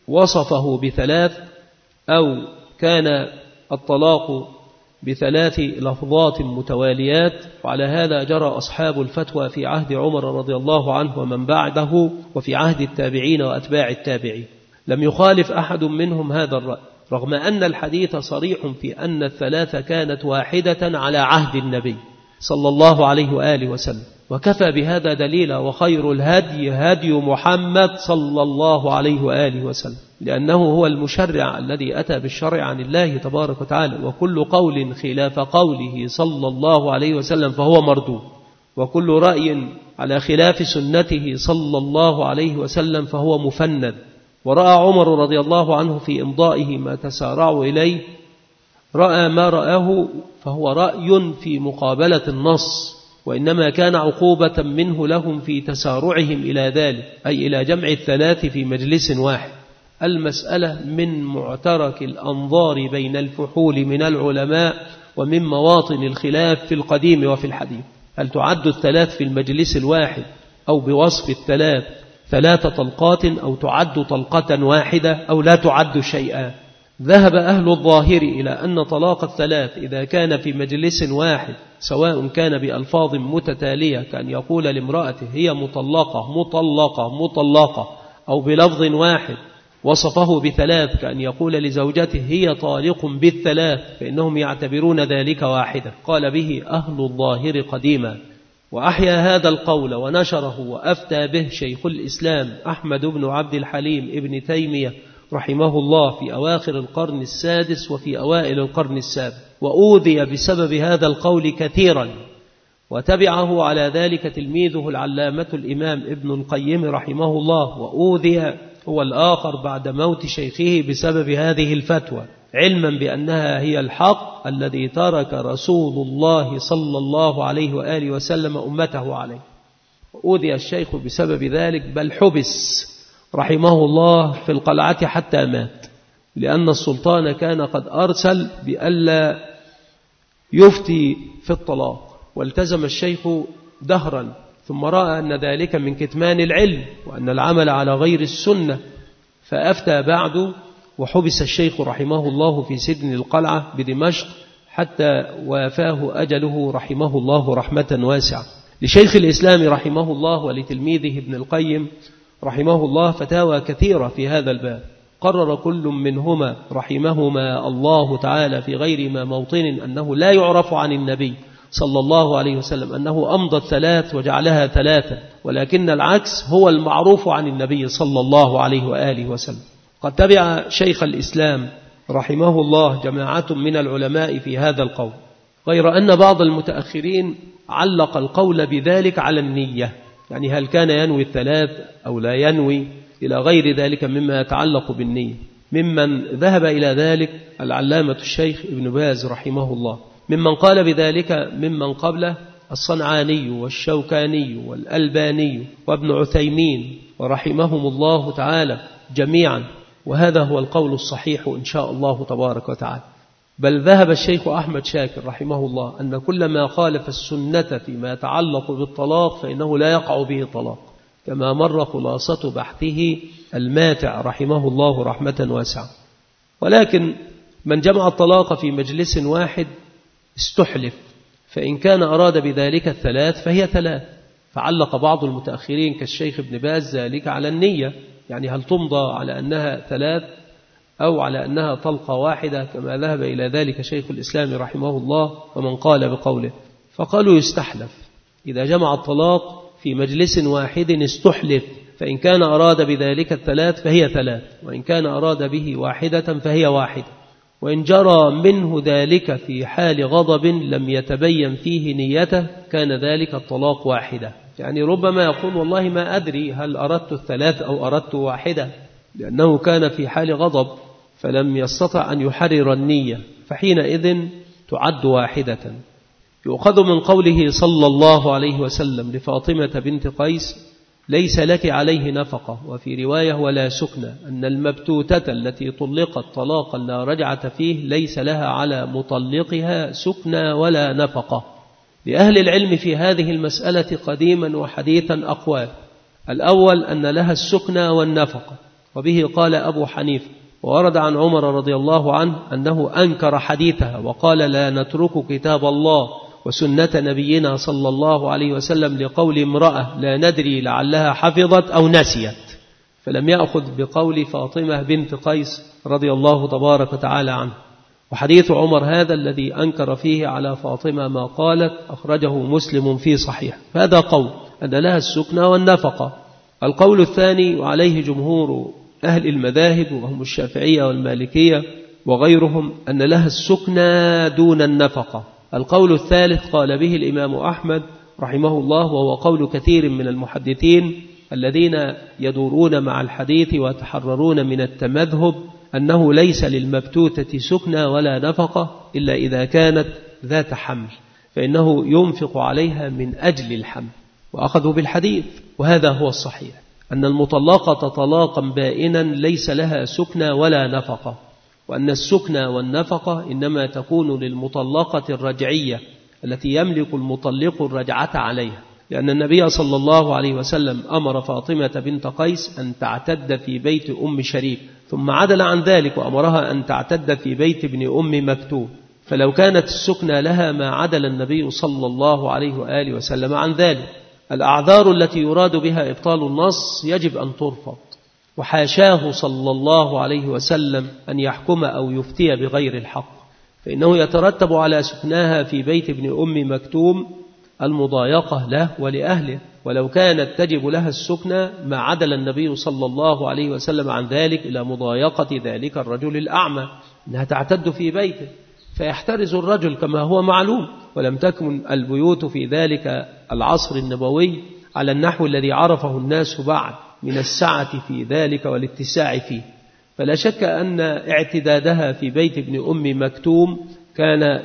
وصفه بثلاث أو كان الطلاق بثلاث لفظات متواليات. وعلى هذا جرى أصحاب الفتوى في عهد عمر رضي الله عنه ومن بعده، وفي عهد التابعين وأتباع التابعين. لم يخالف أحد منهم هذا الرأي، رغم أن الحديث صريح في أن الثلاثة كانت واحدة على عهد النبي صلى الله عليه وآله وسلم. وكفى بهذا دليلا، وخير الهدي هدي محمد صلى الله عليه وآله وسلم، لأنه هو المشرع الذي أتى بالشرع عن الله تبارك وتعالى. وكل قول خلاف قوله صلى الله عليه وسلم فهو مردود، وكل رأي على خلاف سنته صلى الله عليه وسلم فهو مفند. ورأى عمر رضي الله عنه في إمضائه ما تسارعوا إليه، رأى ما رآه فهو رأي في مقابلة النص، وإنما كان عقوبة منه لهم في تسارعهم إلى ذلك، أي إلى جمع الثلاث في مجلس واحد. المسألة من معترك الأنظار بين الفحول من العلماء، ومن مواطن الخلاف في القديم وفي الحديث. هل تعد الثلاث في المجلس الواحد أو بوصف الثلاث ثلاث طلقات، أو تعد طلقة واحدة، أو لا تعد شيئا؟ ذهب أهل الظاهر إلى أن طلاق الثلاث إذا كان في مجلس واحد، سواء كان بألفاظ متتالية كأن يقول لامرأته هي مطلقة مطلقة مطلقة، أو بلفظ واحد وصفه بثلاث كأن يقول لزوجته هي طالق بالثلاث، فإنهم يعتبرون ذلك واحدة. قال به أهل الظاهر قديما، وأحيا هذا القول ونشره وأفتى به شيخ الإسلام أحمد بن عبد الحليم ابن تيمية رحمه الله في أواخر القرن السادس وفي أوائل القرن السابع، وأوذي بسبب هذا القول كثيرا. وتبعه على ذلك تلميذه العلامة الإمام ابن القيم رحمه الله، وأوذي هو الآخر بعد موت شيخه بسبب هذه الفتوى، علما بأنها هي الحق الذي ترك رسول الله صلى الله عليه وآله وسلم أمته عليه. أوذي الشيخ بسبب ذلك، بل حبس رحمه الله في القلعة حتى مات، لأن السلطان كان قد أرسل بألا يفتي في الطلاق، والتزم الشيخ دهرا، ثم رأى أن ذلك من كتمان العلم وأن العمل على غير السنة، فأفتى بعد، وحبس الشيخ رحمه الله في سجن القلعة بدمشق حتى وافاه أجله رحمه الله رحمة واسعة. لشيخ الإسلام رحمه الله ولتلميذه ابن القيم رحمه الله فتاوى كثيرة في هذا الباب، قرر كل منهما رحمهما الله تعالى في غير ما موطن أنه لا يعرف عن النبي صلى الله عليه وسلم أنه أمضى الثلاث وجعلها ثلاثة، ولكن العكس هو المعروف عن النبي صلى الله عليه وآله وسلم. قد تبع شيخ الإسلام رحمه الله جماعة من العلماء في هذا القول، غير أن بعض المتأخرين علق القول بذلك على النية، يعني هل كان ينوي الثلاث أو لا ينوي، إلى غير ذلك مما يتعلق بالنية. ممن ذهب إلى ذلك العلامة الشيخ ابن باز رحمه الله. ممن قال بذلك ممن قبله الصنعاني والشوكاني والألباني وابن عثيمين ورحمهم الله تعالى جميعا، وهذا هو القول الصحيح إن شاء الله تبارك وتعالى. بل ذهب الشيخ أحمد شاكر رحمه الله أن كل ما خالف السنة فيما يتعلق بالطلاق فإنه لا يقع به طلاق، كما مر خلاصة بحثه الماتع رحمه الله رحمة واسعة. ولكن من جمع الطلاق في مجلس واحد استحلف، فإن كان أراد بذلك الثلاث فهي ثلاث. فعلق بعض المتأخرين كالشيخ ابن باز ذلك على النية، يعني هل تمضى على أنها ثلاث أو على أنها طلقة واحدة، كما ذهب إلى ذلك شيخ الإسلام رحمه الله ومن قال بقوله. فقالوا يستحلف إذا جمع الطلاق في مجلس واحد، استحلف فإن كان أراد بذلك الثلاث فهي ثلاث، وإن كان أراد به واحدة فهي واحدة. وإن جرى منه ذلك في حال غضب لم يتبين فيه نيته كان ذلك الطلاق واحدة. يعني ربما يقول والله ما أدري هل أردت الثلاث أو أردت واحدة، لأنه كان في حال غضب فلم يستطع أن يحرر النية، فحينئذ تعد واحدة. يؤخذ من قوله صلى الله عليه وسلم لفاطمة بنت قيس ليس لك عليه نفقة، وفي رواية ولا سكنة، أن المبتوتة التي طلقت طلاقا لا رجعة فيه ليس لها على مطلقها سكنة ولا نفقة. لأهل العلم في هذه المسألة قديما وحديثا أقوال. الأول أن لها السكنة والنفقة، وبه قال أبو حنيفة، وورد عن عمر رضي الله عنه أنه أنكر حديثها وقال لا نترك كتاب الله وسنة نبينا صلى الله عليه وسلم لقول امرأة لا ندري لعلها حفظت أو نسيت، فلم يأخذ بقول فاطمة بنت قيس رضي الله تبارك وتعالى عنه. وحديث عمر هذا الذي أنكر فيه على فاطمة ما قالت أخرجه مسلم في صحيح، فهذا قول أن لها السكنة والنفقة. القول الثاني وعليه جمهور أهل المذاهب وهم الشافعية والمالكية وغيرهم أن لها السكنة دون النفقة. القول الثالث قال به الإمام أحمد رحمه الله، وهو قول كثير من المحدثين الذين يدورون مع الحديث ويتحررون من التمذهب، أنه ليس للمبتوتة سكنة ولا نفقة إلا إذا كانت ذات حمل، فإنه ينفق عليها من أجل الحمل، وأخذوا بالحديث. وهذا هو الصحيح، أن المطلقة طلاقا بائنا ليس لها سكنة ولا نفقة، وأن السكنة والنفقة إنما تكون للمطلقة الرجعية التي يملك المطلق الرجعة عليها، لأن النبي صلى الله عليه وسلم أمر فاطمة بنت قيس أن تعتد في بيت أم شريك، ثم عدل عن ذلك وأمرها أن تعتد في بيت ابن أم مكتوم. فلو كانت السكنة لها ما عدل النبي صلى الله عليه وآله وسلم عن ذلك. الأعذار التي يراد بها إبطال النص يجب أن ترفض، وحاشاه صلى الله عليه وسلم أن يحكم أو يفتي بغير الحق، فإنه يترتب على سكناها في بيت ابن أم مكتوم المضايقة له ولأهله. ولو كانت تجب لها السكنة ما عدل النبي صلى الله عليه وسلم عن ذلك إلى مضايقة ذلك الرجل الأعمى، أنها تعتد في بيته فيحترز الرجل كما هو معلوم. ولم تكن البيوت في ذلك العصر النبوي على النحو الذي عرفه الناس بعد من السعة في ذلك والاتساع فيه، فلا شك أن اعتدادها في بيت ابن أم مكتوم كان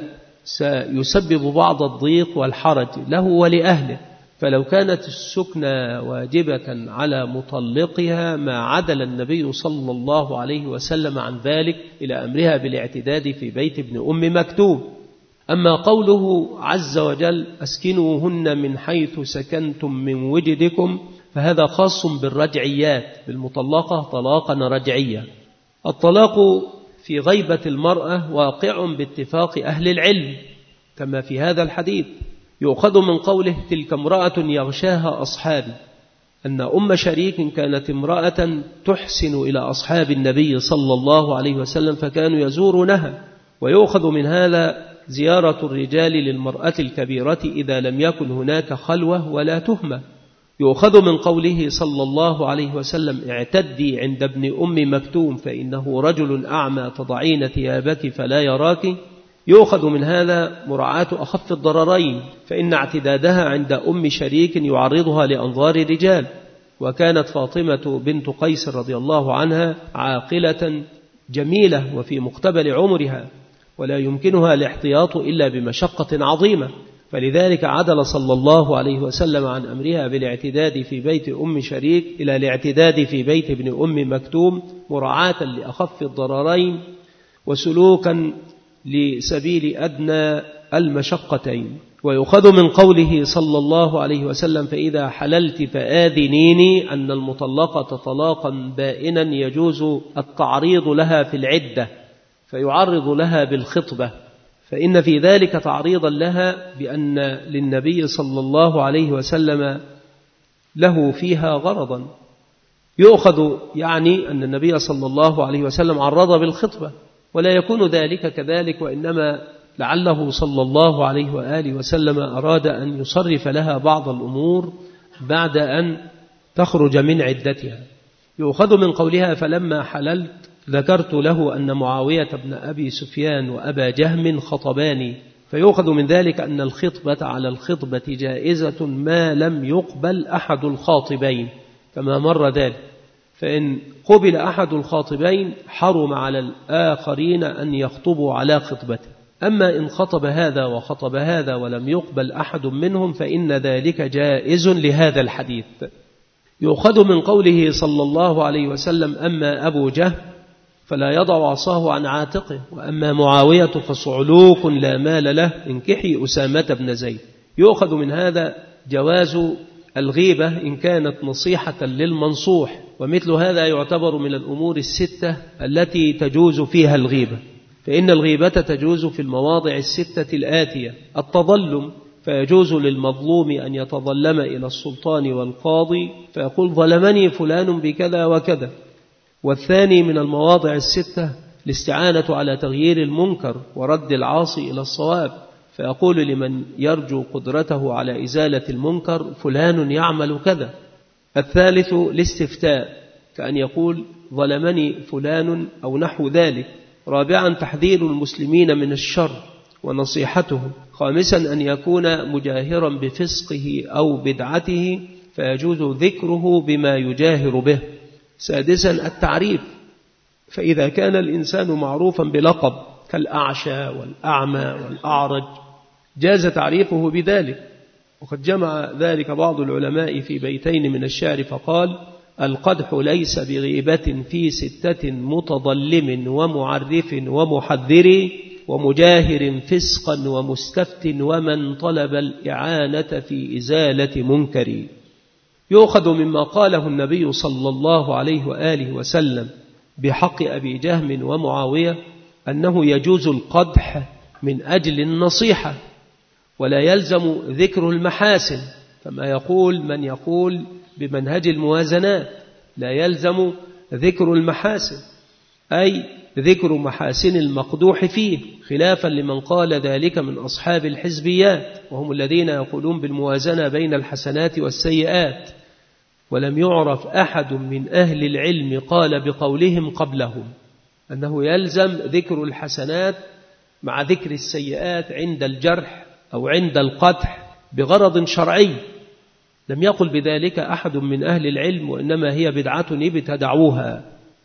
سيسبب بعض الضيق والحرج له ولأهله. فلو كانت السكنة واجبة على مطلقها ما عدل النبي صلى الله عليه وسلم عن ذلك إلى أمرها بالاعتداد في بيت ابن أم مكتوم. أما قوله عز وجل أسكنوهن من حيث سكنتم من وجدكم، فهذا خاص بالرجعيات، بالمطلقة طلاقا رجعيا. الطلاق في غيبة المرأة واقع باتفاق أهل العلم كما في هذا الحديث. يؤخذ من قوله تلك امرأة يغشاها أصحابي، أن أم شريك كانت امرأة تحسن إلى أصحاب النبي صلى الله عليه وسلم فكانوا يزورونها. ويؤخذ من هذا زيارة الرجال للمرأة الكبيرة إذا لم يكن هناك خلوة ولا تهمة. يؤخذ من قوله صلى الله عليه وسلم اعتدي عند ابن أم مكتوم فإنه رجل أعمى تضعين ثيابك فلا يراك. يؤخذ من هذا مراعاة أخف الضررين، فإن اعتدادها عند أم شريك يعرضها لأنظار الرجال، وكانت فاطمة بنت قيس رضي الله عنها عاقلة جميلة وفي مقتبل عمرها، ولا يمكنها الاحتياط إلا بمشقة عظيمة، فلذلك عدل صلى الله عليه وسلم عن أمرها بالاعتداد في بيت أم شريك إلى الاعتداد في بيت ابن أم مكتوم مراعاة لأخف الضررين وسلوكا لسبيل أدنى المشقتين. ويؤخذ من قوله صلى الله عليه وسلم فإذا حللت فآذنيني أن المطلقة طلاقا بائنا يجوز التعريض لها في العدة، فيعرض لها بالخطبة، فإن في ذلك تعريضا لها بأن للنبي صلى الله عليه وسلم له فيها غرضا. يؤخذ يعني أن النبي صلى الله عليه وسلم عرض بالخطبة، ولا يكون ذلك كذلك، وإنما لعله صلى الله عليه وآله وسلم أراد أن يصرف لها بعض الأمور بعد أن تخرج من عدتها. يؤخذ من قولها فلما حللت ذكرت له أن معاوية بن أبي سفيان وأبا جهم خطباني، فيؤخذ من ذلك أن الخطبة على الخطبة جائزة ما لم يقبل أحد الخاطبين كما مر ذلك، فإن قبل أحد الخاطبين حرم على الآخرين أن يخطبوا على خطبته. أما إن خطب هذا وخطب هذا ولم يقبل أحد منهم فإن ذلك جائز لهذا الحديث. يؤخذ من قوله صلى الله عليه وسلم أما أبو جهم فلا يضع عصاه عن عاتقه، وأما معاوية فصعلوق لا مال له، انكحي أسامة بن زيد. يؤخذ من هذا جواز الغيبة إن كانت نصيحة للمنصوح، ومثل هذا يعتبر من الأمور الستة التي تجوز فيها الغيبة، فإن الغيبة تجوز في المواضع الستة الآتية: التظلم، فيجوز للمظلوم أن يتظلم إلى السلطان والقاضي فيقول ظلمني فلان بكذا وكذا. والثاني من المواضع الستة الاستعانة على تغيير المنكر ورد العاصي إلى الصواب، فيقول لمن يرجو قدرته على إزالة المنكر فلان يعمل كذا. الثالث الاستفتاء، كأن يقول ظلمني فلان أو نحو ذلك. رابعا تحذير المسلمين من الشر ونصيحتهم. خامسا أن يكون مجاهرا بفسقه أو بدعته فيجوز ذكره بما يجاهر به. سادسا التعريف، فإذا كان الإنسان معروفا بلقب كالأعشى والأعمى والأعرج جاز تعريفه بذلك، وقد جمع ذلك بعض العلماء في بيتين من الشعر فقال: القدح ليس بغيبة في ستة متظلم ومعرف ومحذر ومجاهر فسقا ومستفت ومن طلب الإعانة في إزالة منكر. يؤخذ مما قاله النبي صلى الله عليه وآله وسلم بحق أبي جهم ومعاوية أنه يجوز القدح من أجل النصيحة، ولا يلزم ذكر المحاسن، كما يقول من يقول بمنهج الموازنات لا يلزم ذكر المحاسن، أي ذكر محاسن المقدوح فيه، خلافا لمن قال ذلك من أصحاب الحزبيات، وهم الذين يقولون بالموازنة بين الحسنات والسيئات. ولم يعرف أحد من أهل العلم قال بقولهم قبلهم أنه يلزم ذكر الحسنات مع ذكر السيئات عند الجرح أو عند القدح بغرض شرعي. لم يقل بذلك أحد من أهل العلم، وإنما هي بدعة ابتدعوها.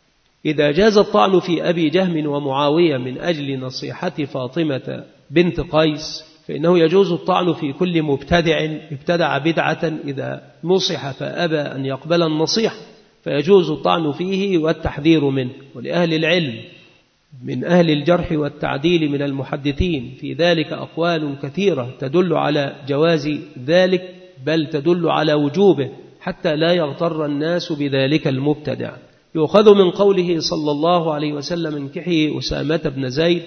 إذا جاز الطعن في أبي جهم ومعاوية من أجل نصيحة فاطمة بنت قيس فإنه يجوز الطعن في كل مبتدع ابتدع بدعة إذا نصح فأبى أن يقبل النصيحة، فيجوز الطعن فيه والتحذير منه. ولأهل العلم من أهل الجرح والتعديل من المحدثين في ذلك أقوال كثيرة تدل على جواز ذلك، بل تدل على وجوبه، حتى لا يغتر الناس بذلك المبتدع. يؤخذ من قوله صلى الله عليه وسلم انكحي أسامة بن زيد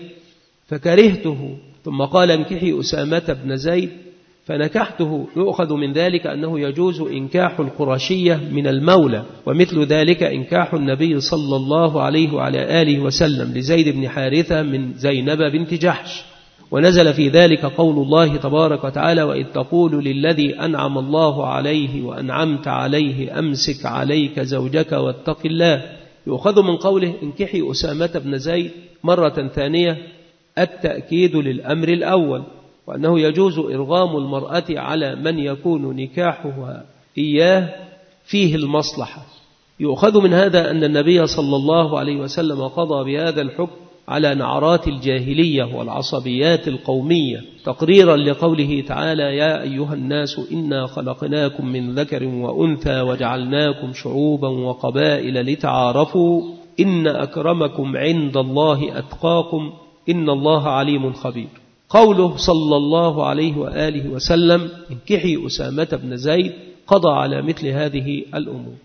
فكرهته، ثم قال انكحي أسامة بن زيد فنكحته. يؤخذ من ذلك أنه يجوز إنكاح القرشية من المولى، ومثل ذلك إنكاح النبي صلى الله عليه وعلى آله وسلم لزيد بن حارثة من زينب بنت جحش. ونزل في ذلك قول الله تبارك وتعالى: وإذ تقول للذي أنعم الله عليه وأنعمت عليه أمسك عليك زوجك واتق الله. يؤخذ من قوله انكحي أسامة بن زيد مرة ثانية التأكيد للأمر الأول، وأنه يجوز إرغام المرأة على من يكون نكاحها إياه فيه المصلحة. يؤخذ من هذا أن النبي صلى الله عليه وسلم قضى بهذا الحكم على نعرات الجاهلية والعصبيات القومية، تقريرا لقوله تعالى: يا أيها الناس إنا خلقناكم من ذكر وأنثى وجعلناكم شعوبا وقبائل لتعارفوا إن أكرمكم عند الله أتقاكم إن الله عليم خبير. قوله صلى الله عليه وآله وسلم انكحي أسامة بن زيد قضى على مثل هذه الأمور.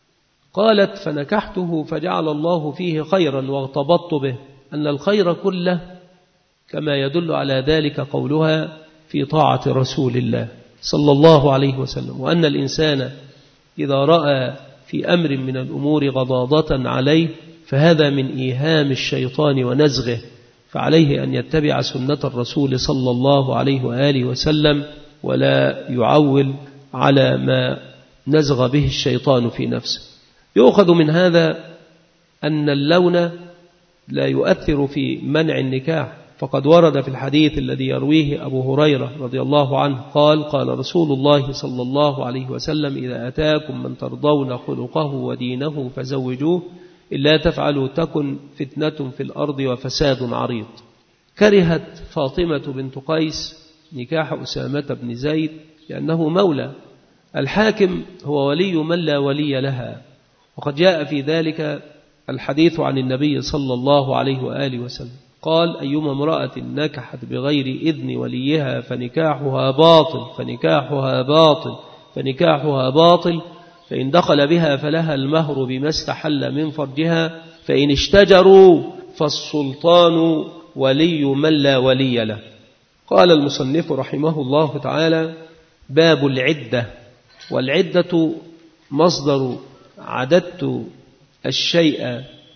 قالت فنكحته فجعل الله فيه خيرا واغتبطت به، أن الخير كله كما يدل على ذلك قولها في طاعة رسول الله صلى الله عليه وسلم، وأن الإنسان إذا رأى في أمر من الأمور غضاضة عليه فهذا من إيهام الشيطان ونزغه، فعليه أن يتبع سنة الرسول صلى الله عليه وآله وسلم ولا يعول على ما نزغ به الشيطان في نفسه. يؤخذ من هذا أن اللون لا يؤثر في منع النكاح، فقد ورد في الحديث الذي يرويه أبو هريرة رضي الله عنه قال قال رسول الله صلى الله عليه وسلم: إذا أتاكم من ترضون خلقه ودينه فزوجوه، إلا تفعلوا تكن فتنة في الأرض وفساد عريض. كرهت فاطمة بنت قيس نكاح أسامة بن زيد لأنه مولى. الحاكم هو ولي من لا ولي لها، وقد جاء في ذلك الحديث عن النبي صلى الله عليه وآله وسلم قال: أيما امرأة نكحت بغير إذن وليها فنكاحها باطل فنكاحها باطل فنكاحها باطل، فإن دخل بها فلها المهر بما استحل من فرجها، فإن اشتجروا فالسلطان ولي من لا ولي له. قال المصنف رحمه الله تعالى: باب العدة. والعدة مصدر عددت الشيء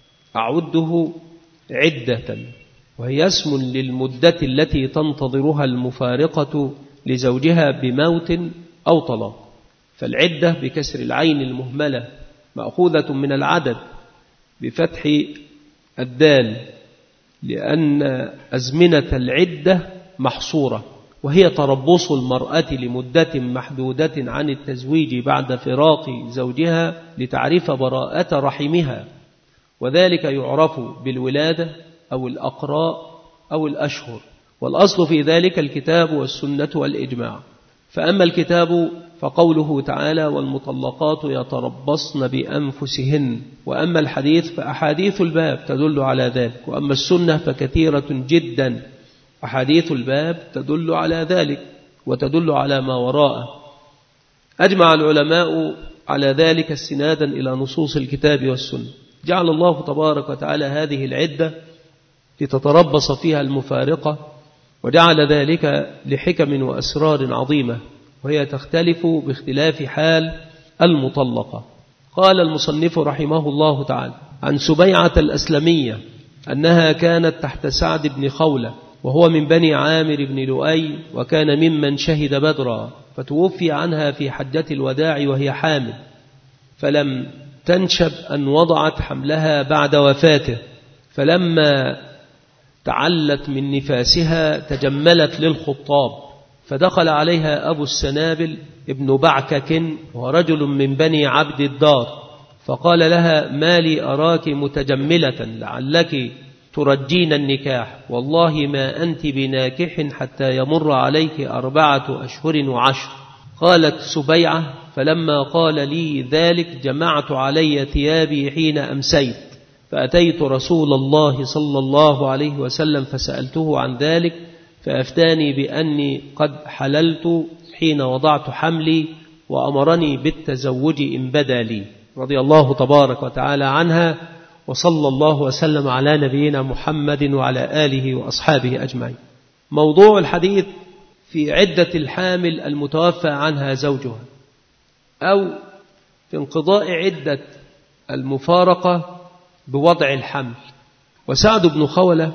أعده عدة، وهي اسم للمدة التي تنتظرها المفارقة لزوجها بموت أو طلاق. فالعدة بكسر العين المهملة مأخوذة من العدد بفتح الدال، لأن أزمنة العدة محصورة، وهي تربص المرأة لمدة محدودة عن التزويج بعد فراق زوجها لتعرف براءة رحمها، وذلك يعرف بالولادة أو الأقراء أو الأشهر، والأصل في ذلك الكتاب والسنة والإجماع. فأما الكتاب فقوله تعالى: والمطلقات يتربصن بأنفسهن، وأما الحديث فأحاديث الباب تدل على ذلك، وأما السنة فكثيرة جدا. أحاديث الباب تدل على ذلك وتدل على ما وراءه. أجمع العلماء على ذلك استنادا إلى نصوص الكتاب والسنة. جعل الله تبارك وتعالى هذه العدة لتتربص فيها المفارقة، وجعل ذلك لحكم وأسرار عظيمة، وهي تختلف باختلاف حال المطلقة. قال المصنف رحمه الله تعالى: عن سبيعة الأسلمية أنها كانت تحت سعد بن خولة، وهو من بني عامر بن لؤي، وكان ممن شهد بدرا، فتوفي عنها في حجة الوداع وهي حامل، فلم تنشب أن وضعت حملها بعد وفاته، فلما تعلت من نفاسها تجملت للخطاب، فدخل عليها أبو السنابل ابن بعكك، ورجل من بني عبد الدار، فقال لها: ما لي أراك متجملة، لعلك ترجين النكاح، والله ما أنت بناكح حتى يمر عليك أربعة أشهر وعشر. قالت سبيعة: فلما قال لي ذلك جمعت علي ثيابي حين أمسيت، فأتيت رسول الله صلى الله عليه وسلم فسألته عن ذلك، فأفتاني بأني قد حللت حين وضعت حملي، وأمرني بالتزوج إن بدا لي. رضي الله تبارك وتعالى عنها، وصلى الله وسلم على نبينا محمد وعلى آله وأصحابه أجمعين. موضوع الحديث في عدة الحامل المتوفى عنها زوجها، أو في انقضاء عدة المفارقة بوضع الحمل. وسعد بن خولة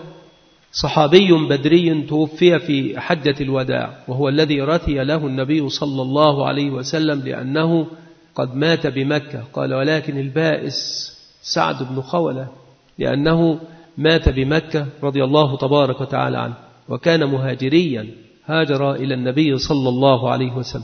صحابي بدري توفي في حجة الوداع، وهو الذي رثي له النبي صلى الله عليه وسلم لأنه قد مات بمكة. قال: ولكن البائس سعد بن خولة، لأنه مات بمكة رضي الله تبارك وتعالى عنه، وكان مهاجريا هاجر إلى النبي صلى الله عليه وسلم.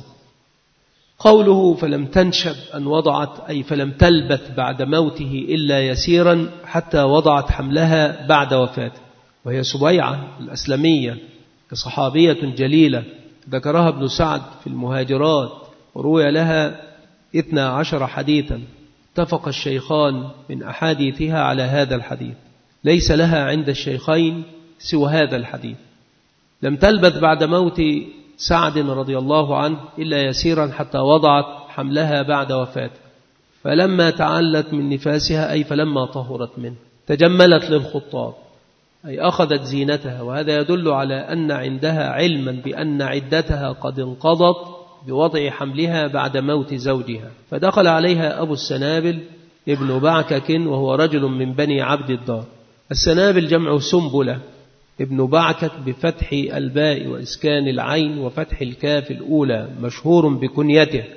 قوله فلم تنشب أن وضعت، أي فلم تلبث بعد موته إلا يسيرا حتى وضعت حملها بعد وفاته. وهي سبيعة الأسلمية كصحابية جليلة ذكرها ابن سعد في المهاجرات، وروي لها اثنى عشر حديثا، اتفق الشيخان من أحاديثها على هذا الحديث، ليس لها عند الشيخين سوى هذا الحديث. لم تلبث بعد موت سعد رضي الله عنه إلا يسيرا حتى وضعت حملها بعد وفاته، فلما تعلت من نفاسها، أي فلما طهرت منه، تجملت للخطاب، أي أخذت زينتها. وهذا يدل على أن عندها علما بأن عدتها قد انقضت بوضع حملها بعد موت زوجها. فدخل عليها أبو السنابل ابن بعكك، وهو رجل من بني عبد الدار. السنابل جمع سنبلة، ابن بعكك بفتح الباء وإسكان العين وفتح الكاف الأولى، مشهور بكنيته،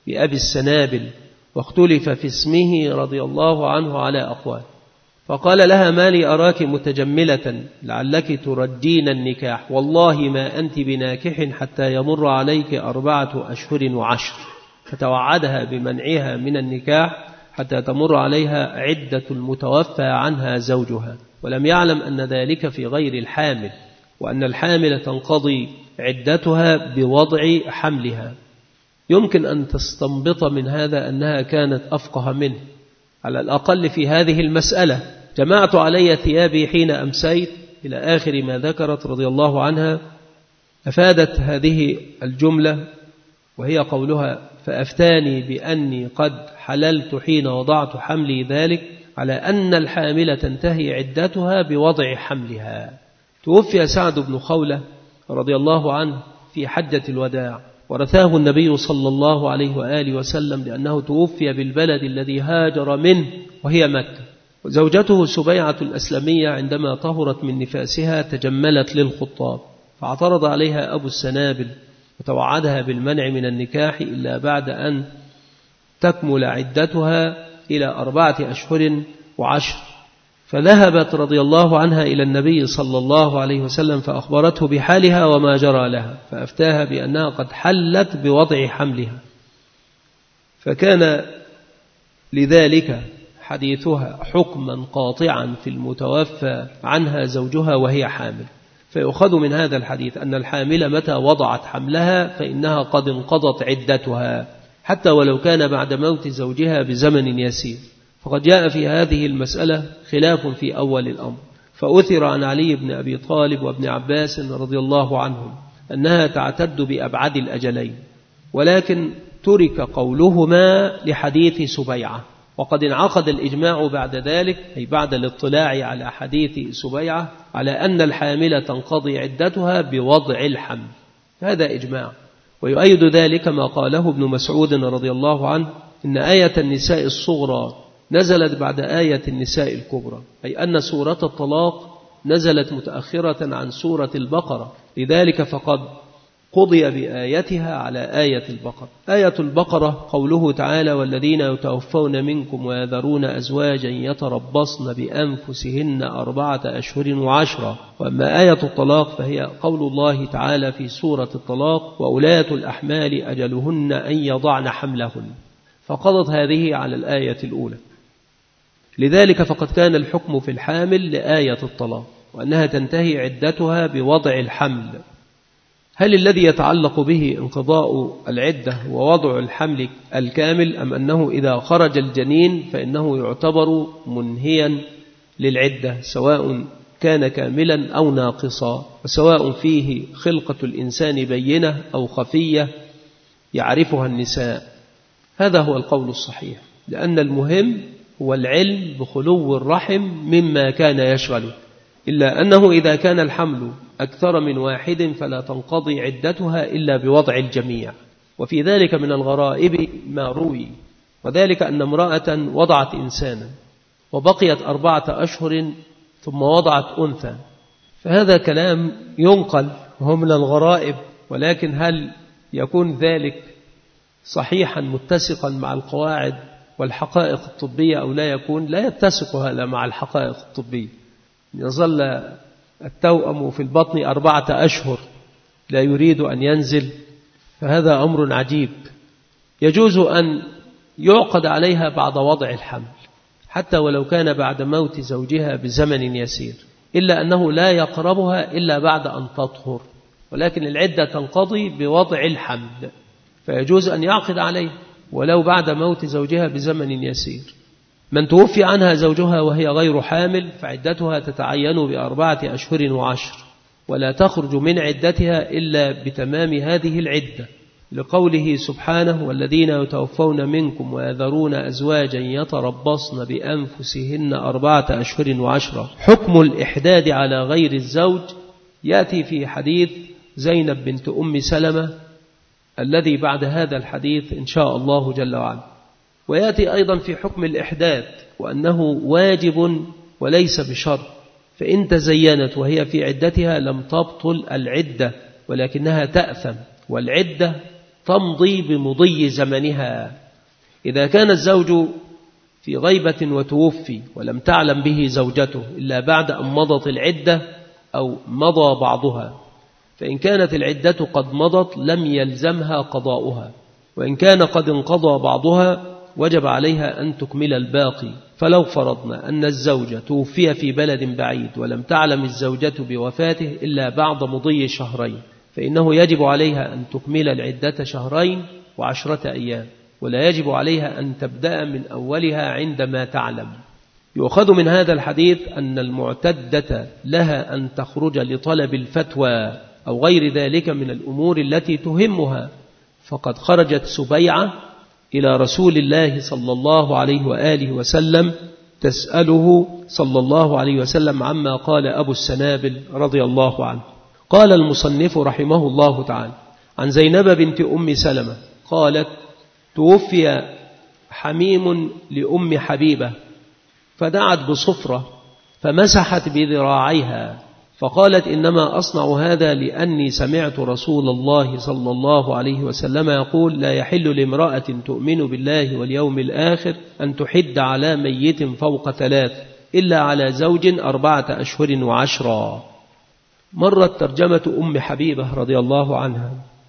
بأبي السنابل، واختلف في اسمه رضي الله عنه على أقوال. فقال لها: ما لي أراك متجملة لعلك تردين النكاح، والله ما أنت بناكح حتى يمر عليك أربعة أشهر وعشر. فتوعدها بمنعها من النكاح حتى تمر عليها عدة المتوفى عنها زوجها، ولم يعلم أن ذلك في غير الحامل، وأن الحامل تنقضي عدتها بوضع حملها. يمكن أن تستنبط من هذا أنها كانت أفقه منه على الأقل في هذه المسألة. جمعت علي ثيابي حين أمسيت إلى آخر ما ذكرت رضي الله عنها. أفادت هذه الجملة وهي قولها: فأفتاني بأني قد حللت حين وضعت حملي، ذلك على أن الحامل تنتهي عدتها بوضع حملها. توفي سعد بن خولة رضي الله عنه في حجة الوداع، ورثاه النبي صلى الله عليه وآله وسلم لأنه توفي بالبلد الذي هاجر منه وهي مكة. وزوجته سبيعة الأسلمية عندما طهرت من نفاسها تجملت للخطاب، فاعترض عليها أبو السنابل وتوعدها بالمنع من النكاح إلا بعد أن تكمل عدتها إلى أربعة أشهر وعشر. فذهبت رضي الله عنها إلى النبي صلى الله عليه وسلم فأخبرته بحالها وما جرى لها، فأفتاها بأنها قد حلت بوضع حملها، فكان لذلك حديثها حكما قاطعا في المتوفى عنها زوجها وهي حامل. فيؤخذ من هذا الحديث أن الحامل متى وضعت حملها فإنها قد انقضت عدتها، حتى ولو كان بعد موت زوجها بزمن يسير. فقد جاء في هذه المسألة خلاف في أول الأمر، فأثر عن علي بن أبي طالب وابن عباس رضي الله عنهم أنها تعتد بأبعد الأجلين، ولكن ترك قولهما لحديث سبيعة. وقد انعقد الإجماع بعد ذلك، أي بعد الاطلاع على حديث سبيعة، على أن الحاملة تنقضي عدتها بوضع الحمل. هذا إجماع. ويؤيد ذلك ما قاله ابن مسعود رضي الله عنه: إن آية النساء الصغرى نزلت بعد آية النساء الكبرى، أي أن سورة الطلاق نزلت متأخرة عن سورة البقرة، لذلك فقد قضي بآيتها على آية البقرة. آية البقرة قوله تعالى: والذين يتوفون منكم ويذرون أزواجا يتربصن بأنفسهن أربعة أشهر وعشرة. وأما آية الطلاق فهي قول الله تعالى في سورة الطلاق: وأولاة الأحمال أجلهن أن يضعن حملهن، فقضت هذه على الآية الأولى. لذلك فقد كان الحكم في الحامل لآية الطلاق، وأنها تنتهي عدتها بوضع الحمل. هل الذي يتعلق به انقضاء العدة ووضع الحمل الكامل، أم أنه إذا خرج الجنين فإنه يعتبر منهيا للعدة، سواء كان كاملا أو ناقصا، وسواء فيه خلقة الإنسان بينة أو خفية يعرفها النساء؟ هذا هو القول الصحيح، لأن المهم هو العلم بخلو الرحم مما كان يشغله، إلا أنه إذا كان الحمل أكثر من واحد فلا تنقضي عدتها إلا بوضع الجميع. وفي ذلك من الغرائب ما روي، وذلك أن امرأة وضعت إنسانا وبقيت أربعة أشهر ثم وضعت أنثى، فهذا كلام ينقل وهو من الغرائب، ولكن هل يكون ذلك صحيحا متسقا مع القواعد والحقائق الطبية أو لا يكون؟ لا يتسق هذا مع الحقائق الطبية. يظل التوأم في البطن أربعة أشهر لا يريد أن ينزل، فهذا أمر عجيب. يجوز أن يعقد عليها بعد وضع الحمل حتى ولو كان بعد موت زوجها بزمن يسير، إلا أنه لا يقربها إلا بعد أن تطهر، ولكن العدة تنقضي بوضع الحمل، فيجوز أن يعقد عليها ولو بعد موت زوجها بزمن يسير. من توفي عنها زوجها وهي غير حامل فعدتها تتعين بأربعة أشهر وعشر، ولا تخرج من عدتها إلا بتمام هذه العدة، لقوله سبحانه: والذين يتوفون منكم ويذرون أزواجا يتربصن بأنفسهن أربعة أشهر وعشرة. حكم الإحداد على غير الزوج يأتي في حديث زينب بنت أم سلمة الذي بعد هذا الحديث إن شاء الله جل وعلا، ويأتي أيضا في حكم الإحداد وأنه واجب وليس بشرط، فإن تزينت وهي في عدتها لم تبطل العدة ولكنها تأثم، والعدة تمضي بمضي زمنها. إذا كان الزوج في غيبة وتوفي ولم تعلم به زوجته إلا بعد أن مضت العدة أو مضى بعضها، فإن كانت العدة قد مضت لم يلزمها قضاؤها، وإن كان قد انقضى بعضها وجب عليها أن تكمل الباقي. فلو فرضنا أن الزوجة توفي في بلد بعيد ولم تعلم الزوجة بوفاته إلا بعد مضي شهرين، فإنه يجب عليها أن تكمل العدة شهرين وعشرة أيام، ولا يجب عليها أن تبدأ من أولها عندما تعلم. يؤخذ من هذا الحديث أن المعتدة لها أن تخرج لطلب الفتوى أو غير ذلك من الأمور التي تهمها، فقد خرجت سبيعة إلى رسول الله صلى الله عليه وآله وسلم تسأله صلى الله عليه وسلم عما قال أبو السنابل رضي الله عنه. قال المصنف رحمه الله تعالى عن زينب بنت أم سلمة قالت: توفي حميم لأم حبيبة فدعت بصفرة فمسحت بذراعيها فقالت: إنما أصنع هذا لأني سمعت رسول الله صلى الله عليه وسلم يقول: لا يحل لامرأة تؤمن بالله واليوم الآخر أن تحد على ميت فوق ثلاث إلا على زوج أربعة أشهر وعشرا. مرت ترجمة أم حبيبة رضي الله عنها،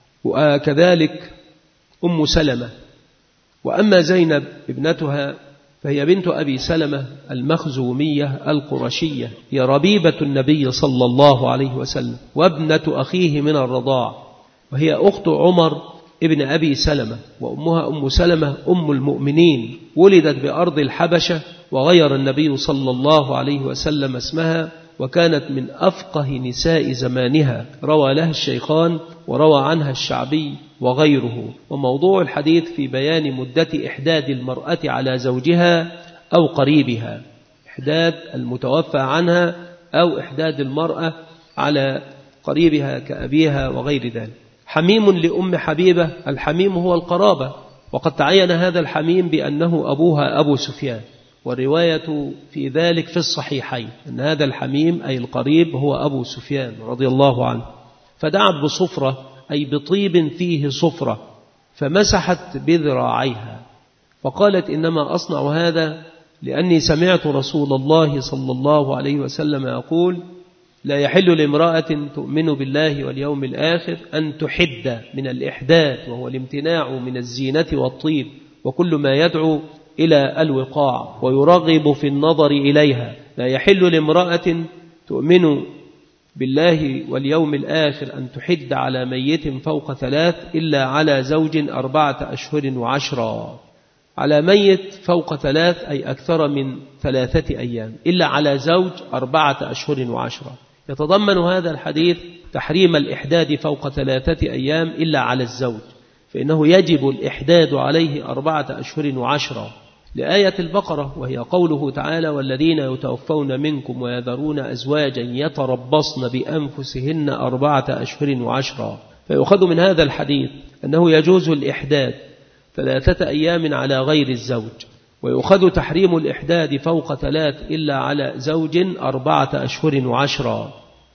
وكذلك أم سلمة. وأما زينب ابنتها فهي بنت أبي سلمة المخزومية القرشية، هي ربيبة النبي صلى الله عليه وسلم وابنة أخيه من الرضاع، وهي أخت عمر ابن أبي سلمة، وأمها أم سلمة أم المؤمنين، ولدت بأرض الحبشة، وغير النبي صلى الله عليه وسلم اسمها، وكانت من أفقه نساء زمانها، روى لها الشيخان وروى عنها الشعبي وغيره. وموضوع الحديث في بيان مدة إحداد المرأة على زوجها أو قريبها، إحداد المتوفى عنها أو إحداد المرأة على قريبها كأبيها وغير ذلك. حميم لأم حبيبة، الحميم هو القرابة، وقد تعين هذا الحميم بأنه أبوها أبو سفيان، والرواية في ذلك في الصحيحين أن هذا الحميم أي القريب هو أبو سفيان رضي الله عنه. فدعت بصفرة أي بطيب فيه صفرة فمسحت بذراعيها فقالت: إنما أصنع هذا لأني سمعت رسول الله صلى الله عليه وسلم يقول: لا يحل لامرأة تؤمن بالله واليوم الآخر أن تحد، من الإحداث وهو الامتناع من الزينة والطيب وكل ما يدعو إلى الوقاع ويرغب في النظر إليها. لا يحل لامرأة تؤمن بالله واليوم الآخر أن تحد على ميت فوق ثلاث إلا على زوج أربعة أشهر وعشرا. على ميت فوق ثلاث أي أكثر من ثلاثة أيام، إلا على زوج أربعة أشهر وعشرا. يتضمن هذا الحديث تحريم الإحداد فوق ثلاثة أيام إلا على الزوج، فإنه يجب الإحداد عليه أربعة أشهر وعشرا لآية البقرة، وهي قوله تعالى: والذين يتوفون منكم ويذرون أزواجا يتربصن بأنفسهن أربعة أشهر وعشرا. فيؤخذ من هذا الحديث أنه يجوز الإحداد ثلاثة أيام على غير الزوج، ويؤخذ تحريم الإحداد فوق ثلاث إلا على زوج أربعة أشهر وعشرا.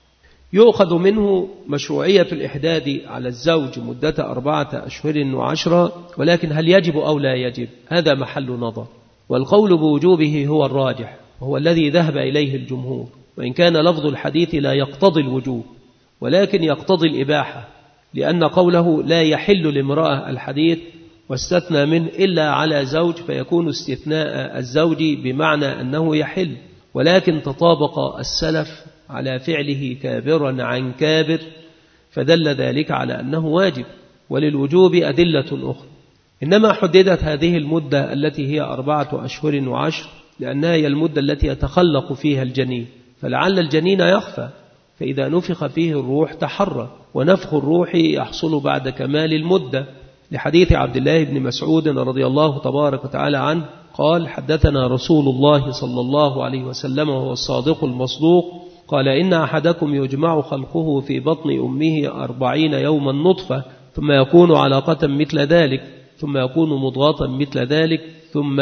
يؤخذ منه مشروعية الإحداد على الزوج مدة أربعة أشهر وعشرة، ولكن هل يجب أو لا يجب هذا محل نظر، والقول بوجوبه هو الراجح وهو الذي ذهب إليه الجمهور، وإن كان لفظ الحديث لا يقتضي الوجوب ولكن يقتضي الإباحة، لأن قوله لا يحل لامرأة الحديث واستثنى منه إلا على زوج، فيكون استثناء الزوج بمعنى أنه يحل، ولكن تطابق السلف على فعله كابرا عن كابر فدل ذلك على أنه واجب، وللوجوب أدلة أخرى. إنما حددت هذه المدة التي هي أربعة أشهر وعشر لأنها هي المدة التي يتخلق فيها الجنين، فلعل الجنين يخفى، فإذا نفخ فيه الروح تحرى، ونفخ الروح يحصل بعد كمال المدة، لحديث عبد الله بن مسعود رضي الله تبارك وتعالى عنه قال: حدثنا رسول الله صلى الله عليه وسلم وهو الصادق المصدوق قال: إن أحدكم يجمع خلقه في بطن أمه أربعين يوما نطفة ثم يكون علقة مثل ذلك ثم يكون مضغة مثل ذلك ثم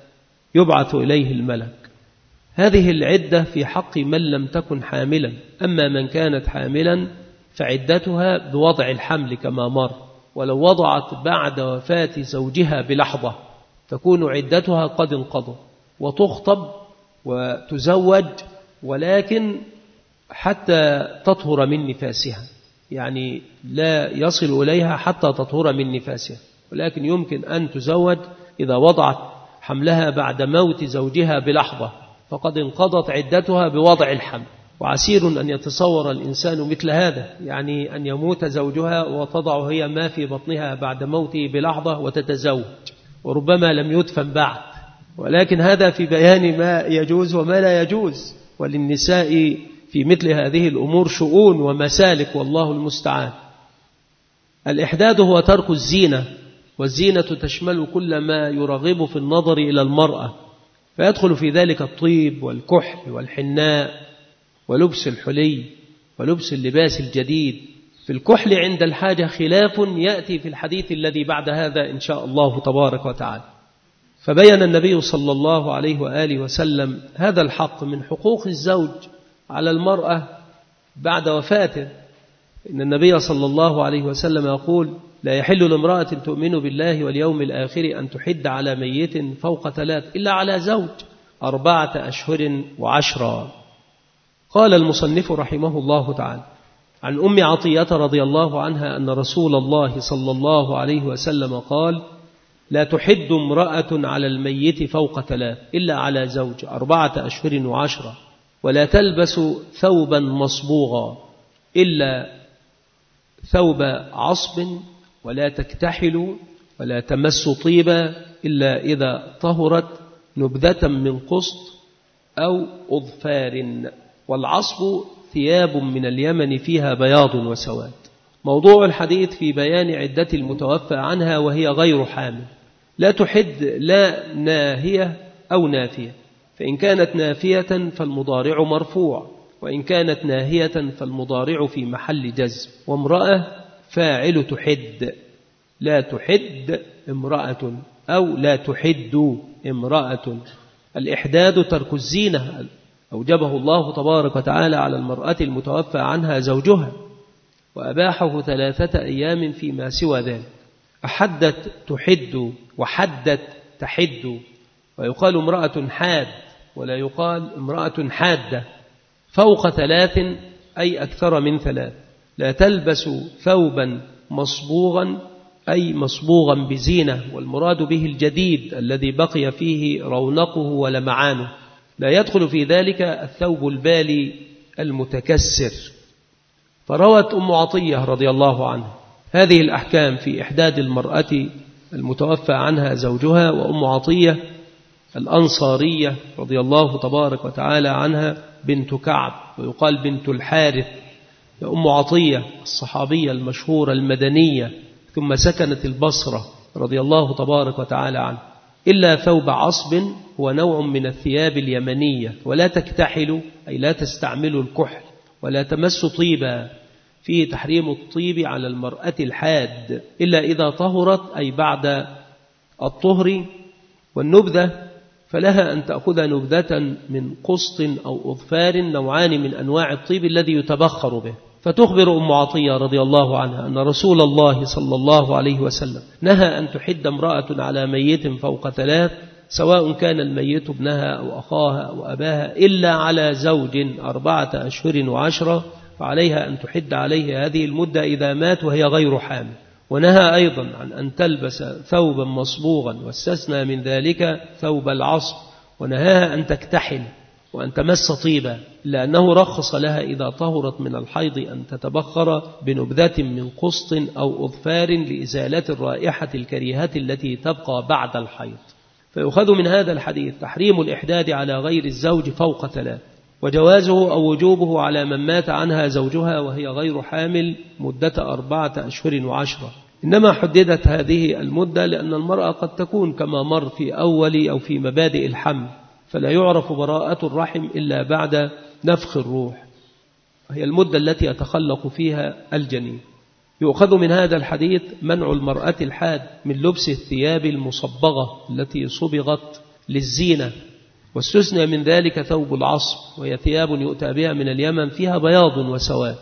يبعث إليه الملك. هذه العدة في حق من لم تكن حاملا، أما من كانت حاملا فعدتها بوضع الحمل كما مر، ولو وضعت بعد وفاة زوجها بلحظة تكون عدتها قد انقضت، وتخطب وتزوج، ولكن حتى تطهر من نفاسها، يعني لا يصل إليها حتى تطهر من نفاسها، ولكن يمكن أن تزوج إذا وضعت حملها بعد موت زوجها بلحظة، فقد انقضت عدتها بوضع الحمل. وعسير أن يتصور الإنسان مثل هذا، يعني أن يموت زوجها وتضع هي ما في بطنها بعد موته بلحظة وتتزوج، وربما لم يدفن بعد. ولكن هذا في بيان ما يجوز وما لا يجوز، وللنساء في مثل هذه الأمور شؤون ومسالك، والله المستعان. الإحداد هو ترك الزينة، والزينة تشمل كل ما يرغب في النظر إلى المرأة، فيدخل في ذلك الطيب والكحل والحناء ولبس الحلي ولبس اللباس الجديد. في الكحل عند الحاجة خلاف يأتي في الحديث الذي بعد هذا إن شاء الله تبارك وتعالى. فبين النبي صلى الله عليه وآله وسلم هذا الحق من حقوق الزوج على المرأة بعد وفاته. إن النبي صلى الله عليه وسلم يقول: لا يحل لامرأة تؤمن بالله واليوم الآخر أن تحد على ميت فوق ثلاث إلا على زوج أربعة أشهر وعشرا. قال المصنف رحمه الله تعالى: عن أم عطية رضي الله عنها أن رسول الله صلى الله عليه وسلم قال: لا تحد امرأة على الميت فوق ثلاث إلا على زوج أربعة أشهر وعشرة، ولا تلبس ثوبا مصبوغا إلا ثوب عصب، ولا تكتحل، ولا تمس طيبا إلا إذا طهرت نبذة من قسط أو أظفار. والعصب ثياب من اليمن فيها بياض وسواد. موضوع الحديث في بيان عدة المتوفى عنها وهي غير حامل. لا تحد لا ناهية أو نافية، فإن كانت نافية فالمضارع مرفوع، وإن كانت ناهية فالمضارع في محل جزم. وامرأة فاعل تحد، لا تحد امرأة أو لا تحد امرأة. الإحداد ترك الزينة أوجبه الله تبارك وتعالى على المرأة المتوفى عنها زوجها، وأباحه ثلاثة أيام فيما سوى ذلك. أحدت تحد وحدت تحد، ويقال امرأة حاد ولا يقال امرأة حادة. فوق ثلاث أي أكثر من ثلاث. لا تلبس ثوبا مصبوغا أي مصبوغا بزينة، والمراد به الجديد الذي بقي فيه رونقه ولمعانه، لا يدخل في ذلك الثوب البالي المتكسر. فروت أم عطية رضي الله عنها هذه الأحكام في إحداد المرأة المتوفى عنها زوجها. وأم عطية الأنصارية رضي الله تبارك وتعالى عنها بنت كعب، ويقال بنت الحارث. أم عطية الصحابية المشهورة المدنية، ثم سكنت البصرة رضي الله تبارك وتعالى عنها. إلا ثوب عصب هو نوع من الثياب اليمنية. ولا تكتحل أي لا تستعمل الكحل، ولا تمس طيبا، فيه تحريم الطيب على المرأة الحاد إلا إذا طهرت أي بعد الطهر. والنبذة فلها أن تأخذ نبذة من قسط أو أظفار، نوعان من أنواع الطيب الذي يتبخر به. فتخبر أم عطية رضي الله عنها أن رسول الله صلى الله عليه وسلم نهى أن تحد امرأة على ميت فوق ثلاث، سواء كان الميت ابنها أو أخاها أو أباها، إلا على زوج أربعة أشهر وعشرة، فعليها أن تحد عليه هذه المدة إذا مات وهي غير حامل. ونهى أيضا عن أن تلبس ثوبا مصبوغا، واستثنى من ذلك ثوب العصب. ونهاها أن تكتحل وأن تمس طيبا، لأنه رخص لها إذا طهرت من الحيض أن تتبخر بنبذة من قسط أو أظفار لإزالة الرائحة الكريهة التي تبقى بعد الحيض. فيؤخذ من هذا الحديث تحريم الإحداد على غير الزوج فوق ثلاث، وجوازه أو وجوبه على من مات عنها زوجها وهي غير حامل مدة أربعة أشهر وعشرة. إنما حددت هذه المدة لأن المرأة قد تكون كما مر في أول أو في مبادئ الحمل، فلا يعرف براءة الرحم إلا بعد نفخ الروح، هي المدة التي يتخلق فيها الجنين. يؤخذ من هذا الحديث منع المرأة الحاد من لبس الثياب المصبغة التي صبغت للزينة، واستثنى من ذلك ثوب العصب، وهي ثياب يؤتى بها من اليمن فيها بياض وسواد.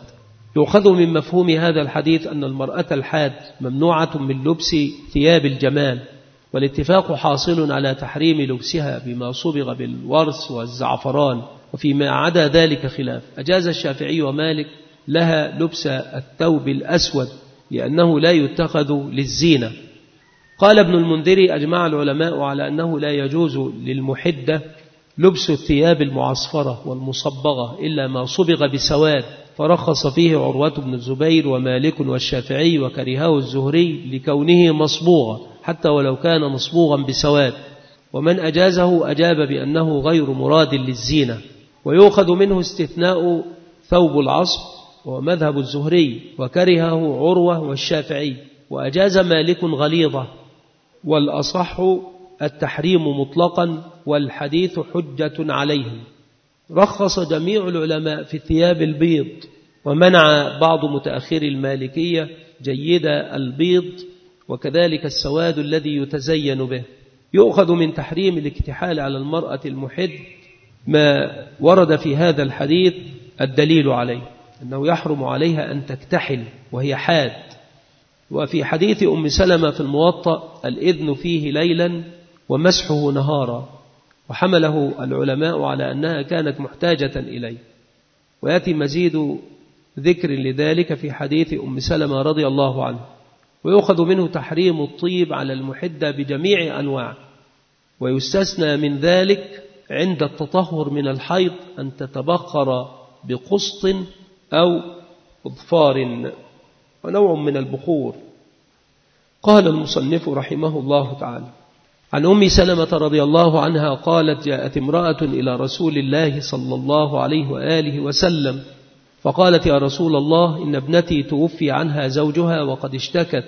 يؤخذ من مفهوم هذا الحديث أن المرأة الحاد ممنوعة من لبس ثياب الجمال، والاتفاق حاصل على تحريم لبسها بما صبغ بالورس والزعفران، وفيما عدا ذلك خلاف. أجاز الشافعي ومالك لها لبس الثوب الأسود لأنه لا يتخذ للزينة. قال ابن المنذر: أجمع العلماء على أنه لا يجوز للمحدة لبس الثياب المعصفرة والمصبغة إلا ما صبغ بسواد، فرخص فيه عروة بن الزبير ومالك والشافعي، وكرهه الزهري لكونه مصبوغا حتى ولو كان مصبوغا بسواد، ومن أجازه أجاب بأنه غير مراد للزينة. ويؤخذ منه استثناء ثوب العصب ومذهب الزهري، وكرهه عروة والشافعي، وأجاز مالك غليظة، والأصح التحريم مطلقا، والحديث حجة عليهم. رخص جميع العلماء في الثياب البيض، ومنع بعض متأخر المالكية جيد البيض، وكذلك السواد الذي يتزين به. يؤخذ من تحريم الاكتحال على المرأة المحد ما ورد في هذا الحديث الدليل عليه، أنه يحرم عليها أن تكتحل وهي حاد. وفي حديث أم سلمة في الموطأ الإذن فيه ليلا ومسحه نهارا، وحمله العلماء على أنها كانت محتاجة إليه. ويأتي مزيد ذكر لذلك في حديث أم سلمة رضي الله عنه. ويؤخذ منه تحريم الطيب على المحدة بجميع أنواع، ويستثنى من ذلك عند التطهر من الحيض أن تتبخر بقسط أو أظفار ونوع من البخور. قال المصنف رحمه الله تعالى: عن أم سلمة رضي الله عنها قالت: جاءت امرأة إلى رسول الله صلى الله عليه وآله وسلم فقالت: يا رسول الله، إن ابنتي توفي عنها زوجها وقد اشتكت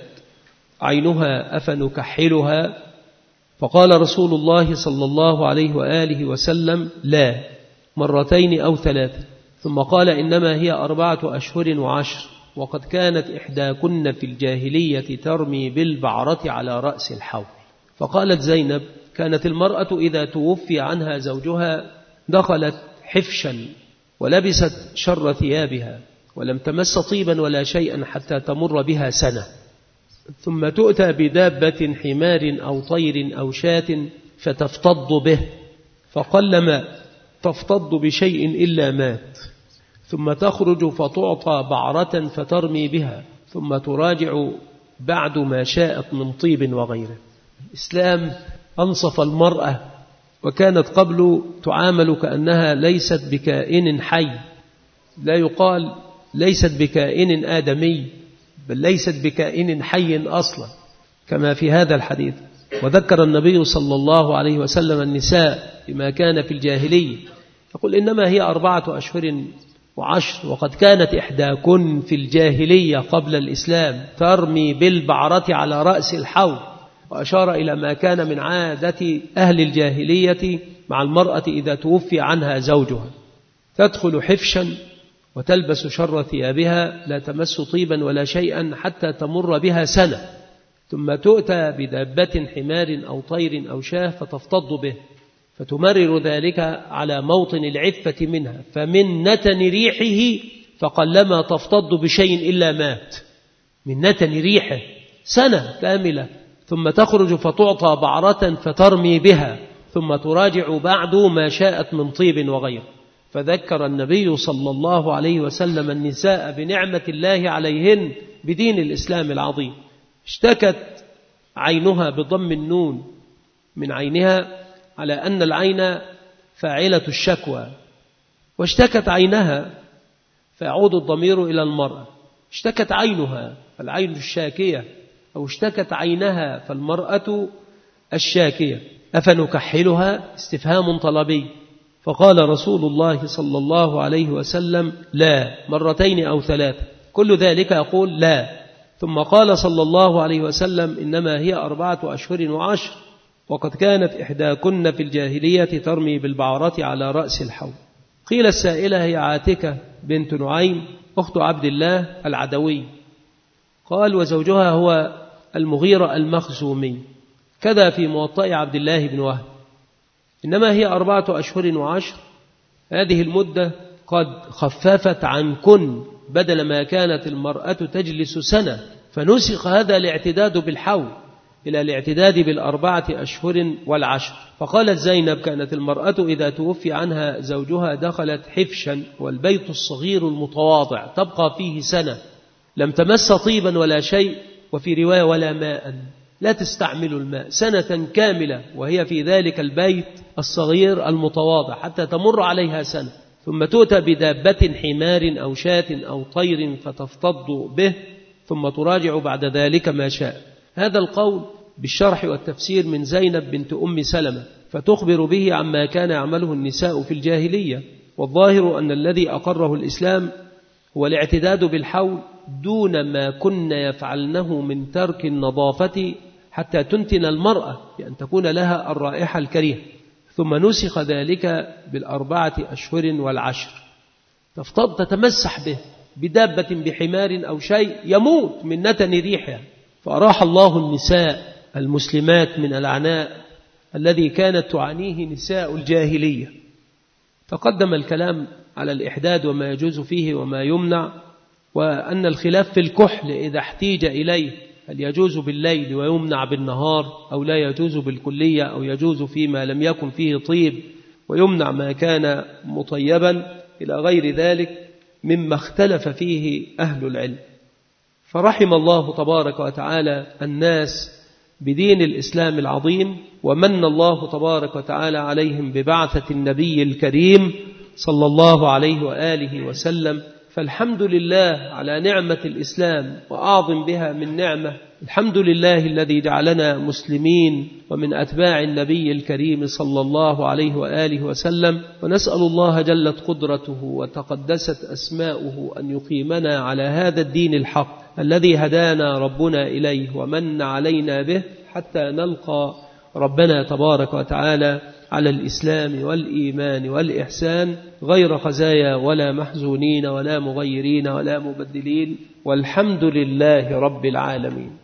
عينها، أفنكحلها؟ فقال رسول الله صلى الله عليه وآله وسلم: لا، مرتين أو ثلاثة. ثم قال: إنما هي أربعة أشهر وعشر، وقد كانت إحداكن في الجاهلية ترمي بالبعرة على رأس الحول. فقالت زينب: كانت المرأة إذا توفي عنها زوجها دخلت حفشا ولبست شر ثيابها، ولم تمس طيبا ولا شيئا حتى تمر بها سنة، ثم تؤتى بدابة حمار أو طير أو شاة فتفتض به، فقلما تفتض بشيء إلا مات، ثم تخرج فتعطى بعرة فترمي بها، ثم تراجع بعد ما شاءت من طيب وغيره. الإسلام أنصف المرأة، وكانت قبل تعامل كأنها ليست بكائن حي، لا يقال ليست بكائن آدمي، بل ليست بكائن حي أصلا كما في هذا الحديث. وذكر النبي صلى الله عليه وسلم النساء بما كان في الجاهلية، يقول: إنما هي أربعة أشهر وعشر، وقد كانت إحداكن في الجاهلية قبل الإسلام ترمي بالبعرة على رأس الحول. وأشار إلى ما كان من عادة أهل الجاهلية مع المرأة إذا توفي عنها زوجها، تدخل حفشا وتلبس شر ثيابها، لا تمس طيبا ولا شيئا حتى تمر بها سنة، ثم تؤتى بدابة حمار أو طير أو شاه فتفتض به، فتمرر ذلك على موطن العفة منها، فمن نتن ريحه فقلما تفتض بشيء إلا مات، من نتن ريحه سنة كاملة، ثم تخرج فتعطى بعرة فترمي بها، ثم تراجع بعد ما شاءت من طيب وغيره. فذكر النبي صلى الله عليه وسلم النساء بنعمة الله عليهن بدين الإسلام العظيم. اشتكت عينها بضم النون من عينها على أن العين فاعلة الشكوى، واشتكت عينها فيعود الضمير إلى المرأة. اشتكت عينها فالعين الشاكية، أو اشتكت عينها فالمرأة الشاكية. أفنكحلها؟ استفهام طلبي. فقال رسول الله صلى الله عليه وسلم: لا، مرتين أو ثلاثة. كل ذلك يقول لا. ثم قال صلى الله عليه وسلم: إنما هي أربعة أشهر وعشر، وقد كانت إحداكن في الجاهلية ترمي بالبعرة على رأس الحول. قيل السائلة هي عاتكة بنت نعيم أخت عبد الله العدوي. قال: وزوجها هو المغيرة المخزومي. كذا في موطأ عبد الله بن وهب. إنما هي أربعة أشهر وعشر، هذه المدة قد خففت عنكن بدل ما كانت المرأة تجلس سنة، فنسخ هذا الاعتداد بالحول إلى الاعتداد بالأربعة أشهر والعشر. فقالت زينب: كانت المرأة إذا توفي عنها زوجها دخلت حفشا، والبيت الصغير المتواضع تبقى فيه سنة، لم تمس طيبا ولا شيء، وفي رواية ولا ماء، لا تستعمل الماء سنة كاملة وهي في ذلك البيت الصغير المتواضع حتى تمر عليها سنة، ثم تؤتى بدابة حمار أو شاة أو طير فتفتض به، ثم تراجع بعد ذلك ما شاء. هذا القول بالشرح والتفسير من زينب بنت أم سلمة، فتخبر به عما كان يعمله النساء في الجاهلية. والظاهر أن الذي أقره الإسلام هو الاعتداد بالحول دون ما كن يفعلنه من ترك النظافة حتى تنتن المرأة بأن تكون لها الرائحة الكريهة، ثم نسخ ذلك بالأربعة أشهر والعشر. تفتض تتمسح به بدابة بحمار أو شيء يموت من نتن ريحها. فأراح الله النساء المسلمات من العناء الذي كانت تعانيه نساء الجاهلية. فقدم الكلام على الإحداد وما يجوز فيه وما يمنع، وأن الخلاف في الكحل إذا احتيج إليه هل يجوز بالليل ويمنع بالنهار أو لا يجوز بالكلية، أو يجوز فيما لم يكن فيه طيب ويمنع ما كان مطيبا، إلى غير ذلك مما اختلف فيه أهل العلم. فرحم الله تبارك وتعالى الناس بدين الإسلام العظيم، ومن الله تبارك وتعالى عليهم ببعثة النبي الكريم صلى الله عليه وآله وسلم. فالحمد لله على نعمة الإسلام، وأعظم بها من نعمة الحمد لله الذي جعلنا مسلمين ومن أتباع النبي الكريم صلى الله عليه وآله وسلم. ونسأل الله جلت قدرته وتقدست أسماؤه أن يقيمنا على هذا الدين الحق الذي هدانا ربنا إليه ومن علينا به، حتى نلقى ربنا تبارك وتعالى على الإسلام والإيمان والإحسان غير خزايا ولا محزونين ولا مغيرين ولا مبدلين، والحمد لله رب العالمين.